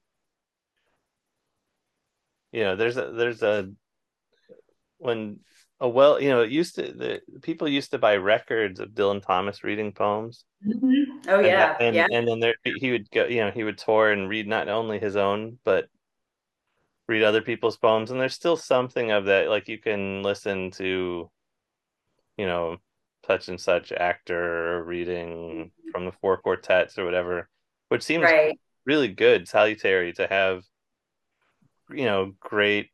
there's a when it used to the people used to buy records of Dylan Thomas reading poems. Oh And that, yeah, yeah. and then he would go, he would tour and read not only his own, but read other people's poems. And there's still something of that, like you can listen to, you know, such and such actor reading from the four quartets or whatever, which seems Right. really good, salutary to have, great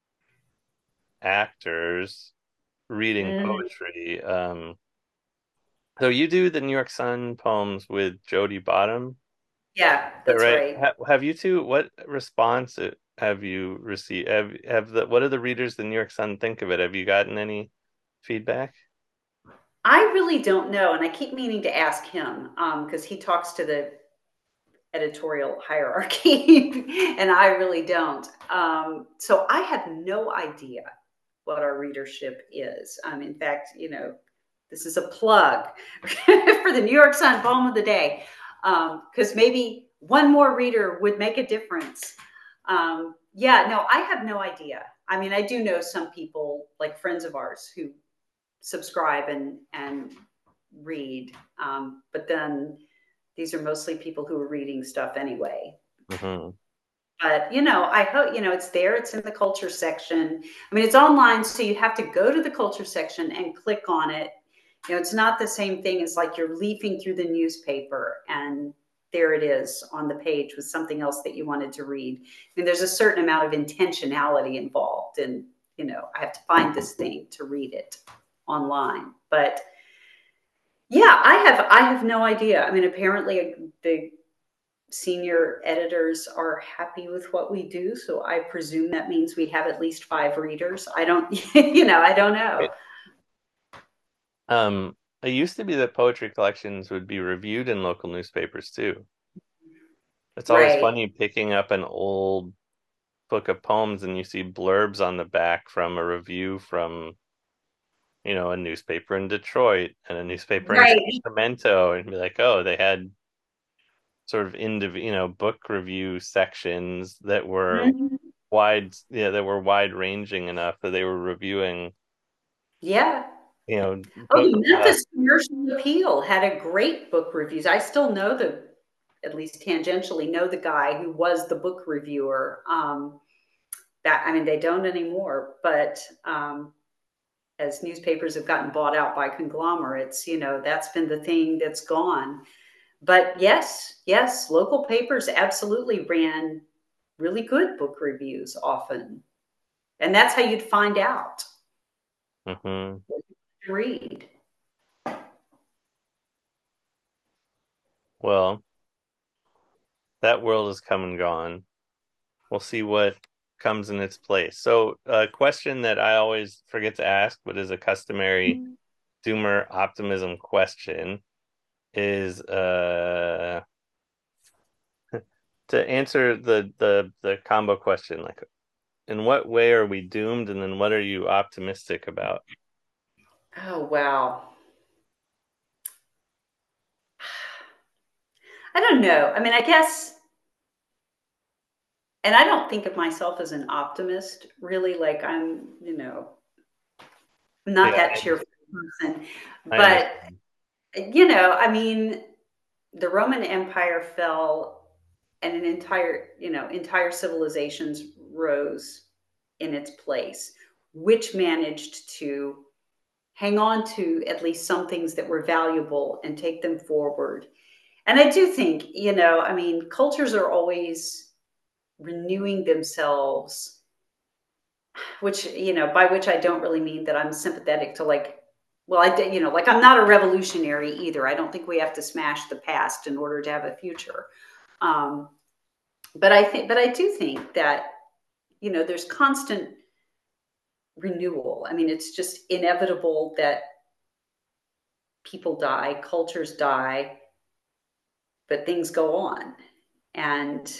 actors reading Mhm. poetry. So you do the New York Sun poems with Jody Bottom. Yeah, That that's right? right. Have you two? What response have you received? What do the readers of the New York Sun think of it? Have you gotten any feedback? I really don't know, and I keep meaning to ask him because he talks to the editorial hierarchy, and I really don't. So I have no idea what our readership is. In fact, this is a plug for the New York Sun Poem of the Day, because maybe one more reader would make a difference. Yeah, no, I have no idea. I mean, I do know some people, like friends of ours, who subscribe and read, but then these are mostly people who are reading stuff anyway. Hmm. But I hope it's there. It's in the culture section. I mean, it's online, so you have to go to the culture section and click on it. It's not the same thing as like you're leafing through the newspaper and there it is on the page with something else that you wanted to read. I mean, there's a certain amount of intentionality involved, and I have to find this thing to read it online. But yeah, I have no idea. I mean, apparently the senior editors are happy with what we do, so I presume that means we have at least 5 readers. I don't, I don't know. Right. It used to be that poetry collections would be reviewed in local newspapers too. It's always Right. funny picking up an old book of poems and you see blurbs on the back from a review from, a newspaper in Detroit and a newspaper in Right. Sacramento, and be like, oh, they had sort of book review sections that were Mhm. wide ranging enough that they were reviewing, Yeah. you know, Oh, book. the Memphis Commercial Appeal had a great book reviews. I still know at least tangentially know the guy who was the book reviewer. That I mean, they don't anymore, but as newspapers have gotten bought out by conglomerates, that's been the thing that's gone. But yes, local papers absolutely ran really good book reviews often. And that's how you'd find out. Hmm. Read. Well, that world has come and gone. We'll see what comes in its place. So, a question that I always forget to ask, but is a customary Doomer optimism question, is to answer the combo question, like in what way are we doomed, and then what are you optimistic about? Oh, wow. I don't know. I mean, I guess, and I don't think of myself as an optimist, really. Like, not Yeah, that cheerful person. I But, understand. I mean, the Roman Empire fell and an entire civilizations rose in its place, which managed to hang on to at least some things that were valuable and take them forward. And I do think, I mean, cultures are always renewing themselves, which, by which I don't really mean that I'm sympathetic to, like, well, like, I'm not a revolutionary either. I don't think we have to smash the past in order to have a future. Um, but I do think that, there's constant renewal. I mean, it's just inevitable that people die, cultures die, but things go on. And,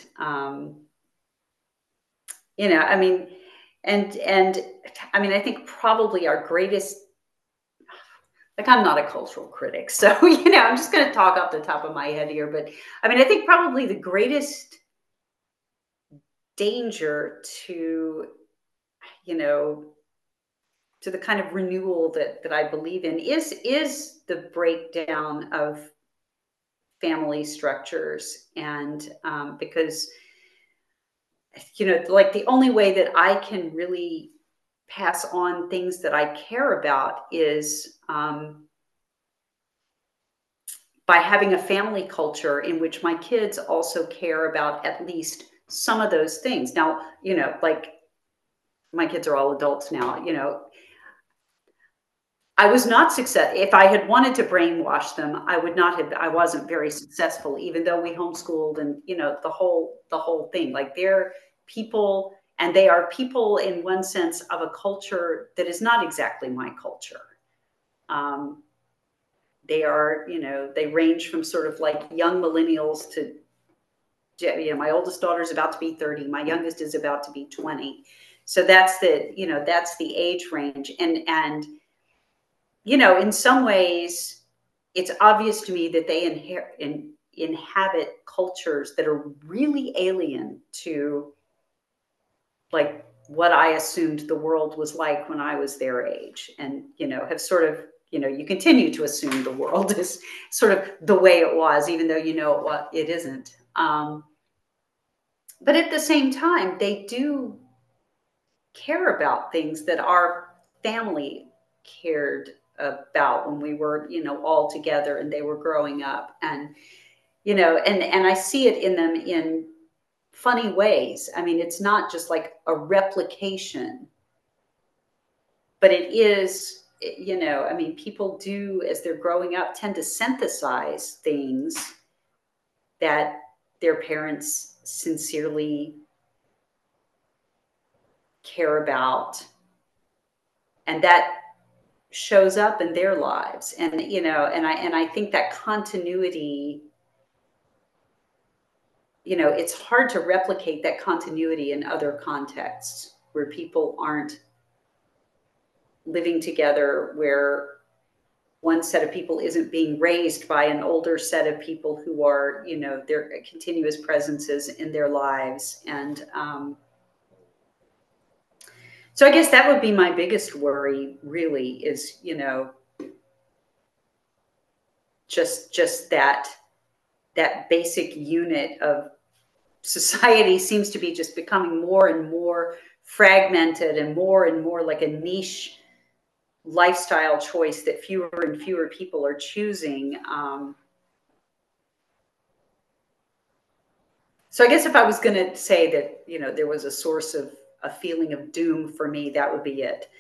I mean, and I mean, I think probably our greatest, like, I'm not a cultural critic, so, I'm just going to talk off the top of my head here. But I mean, I think probably the greatest danger you know, to the kind of renewal that I believe in is the breakdown of family structures. And because, like, the only way that I can really pass on things that I care about is by having a family culture in which my kids also care about at least some of those things. Now, like, my kids are all adults now. I was not success. If I had wanted to brainwash them, I would not have. I wasn't very successful, even though we homeschooled and, the whole thing. Like, they're people, and they are people in one sense of a culture that is not exactly my culture. Um, they are, they range from sort of like young millennials to, my oldest daughter is about to be 30. My youngest is about to be 20. So that's the age range. And in some ways, it's obvious to me that they inhabit cultures that are really alien to, like, what I assumed the world was like when I was their age, and, have sort of, you continue to assume the world is sort of the way it was, even though what it isn't. But at the same time, they do care about things that our family cared about when we were, all together and they were growing up. And, and I see it in them in funny ways. I mean, it's not just like a replication, but it is, I mean, people do, as they're growing up, tend to synthesize things that their parents sincerely care about, and that shows up in their lives. And, and I think that continuity, it's hard to replicate that continuity in other contexts where people aren't living together, where one set of people isn't being raised by an older set of people who are, their continuous presences in their lives. And so I guess that would be my biggest worry, really, is, just that basic unit of society seems to be just becoming more and more fragmented and more like a niche lifestyle choice that fewer and fewer people are choosing. So I guess if I was going to say that, there was a source of a feeling of doom for me, that would be it.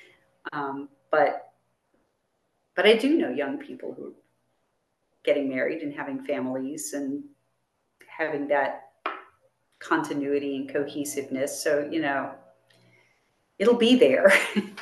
But I do know young people who are getting married and having families and having that continuity and cohesiveness. So, it'll be there.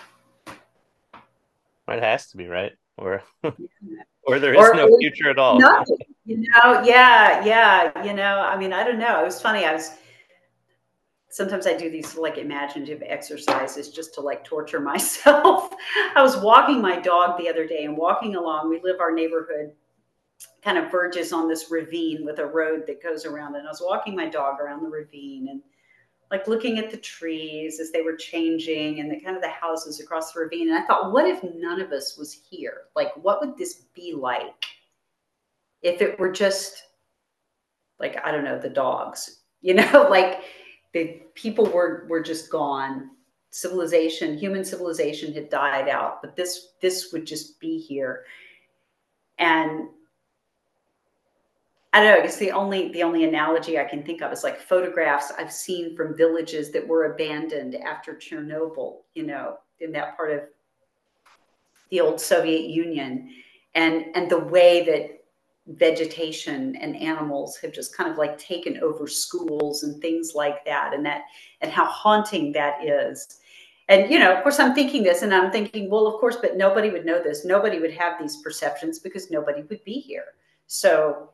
It has to be, right? Or there is or, no or future at all. nothing, yeah, yeah. I mean, I don't know. It was funny. Sometimes I do these like imaginative exercises just to like torture myself. I was walking my dog the other day and walking along. Our neighborhood kind of verges on this ravine with a road that goes around it. And I was walking my dog around the ravine and like looking at the trees as they were changing and the kind of the houses across the ravine. And I thought, what if none of us was here? Like, what would this be like if it were just like, I don't know, the dogs, like the people were just gone. Human civilization had died out, but this would just be here. And I don't know. I guess the only analogy I can think of is like photographs I've seen from villages that were abandoned after Chernobyl, in that part of the old Soviet Union, and the way that vegetation and animals have just kind of like taken over schools and things like that, and how haunting that is. And of course, I'm thinking this, and I'm thinking, well, of course, but nobody would know this. Nobody would have these perceptions because nobody would be here. So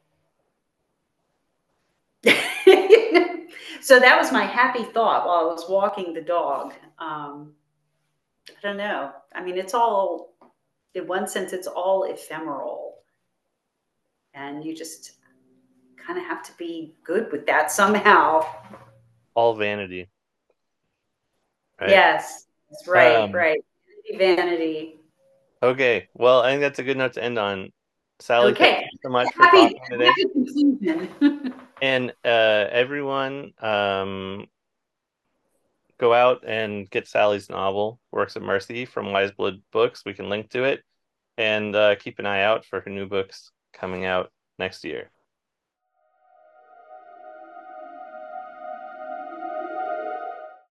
so that was my happy thought while I was walking the dog. I don't know. I mean, it's all, in one sense, it's all ephemeral. And you just kind of have to be good with that somehow. All vanity, right? Yes, that's right, Um, right. Vanity. okay. Well, I think that's a good note to end on. Sally, thank Okay. you so much for Happy, talking today. happy conclusion. And everyone, go out and get Sally's novel, Works of Mercy from Wise Blood Books. We can link to it. And keep an eye out for her new books coming out next year.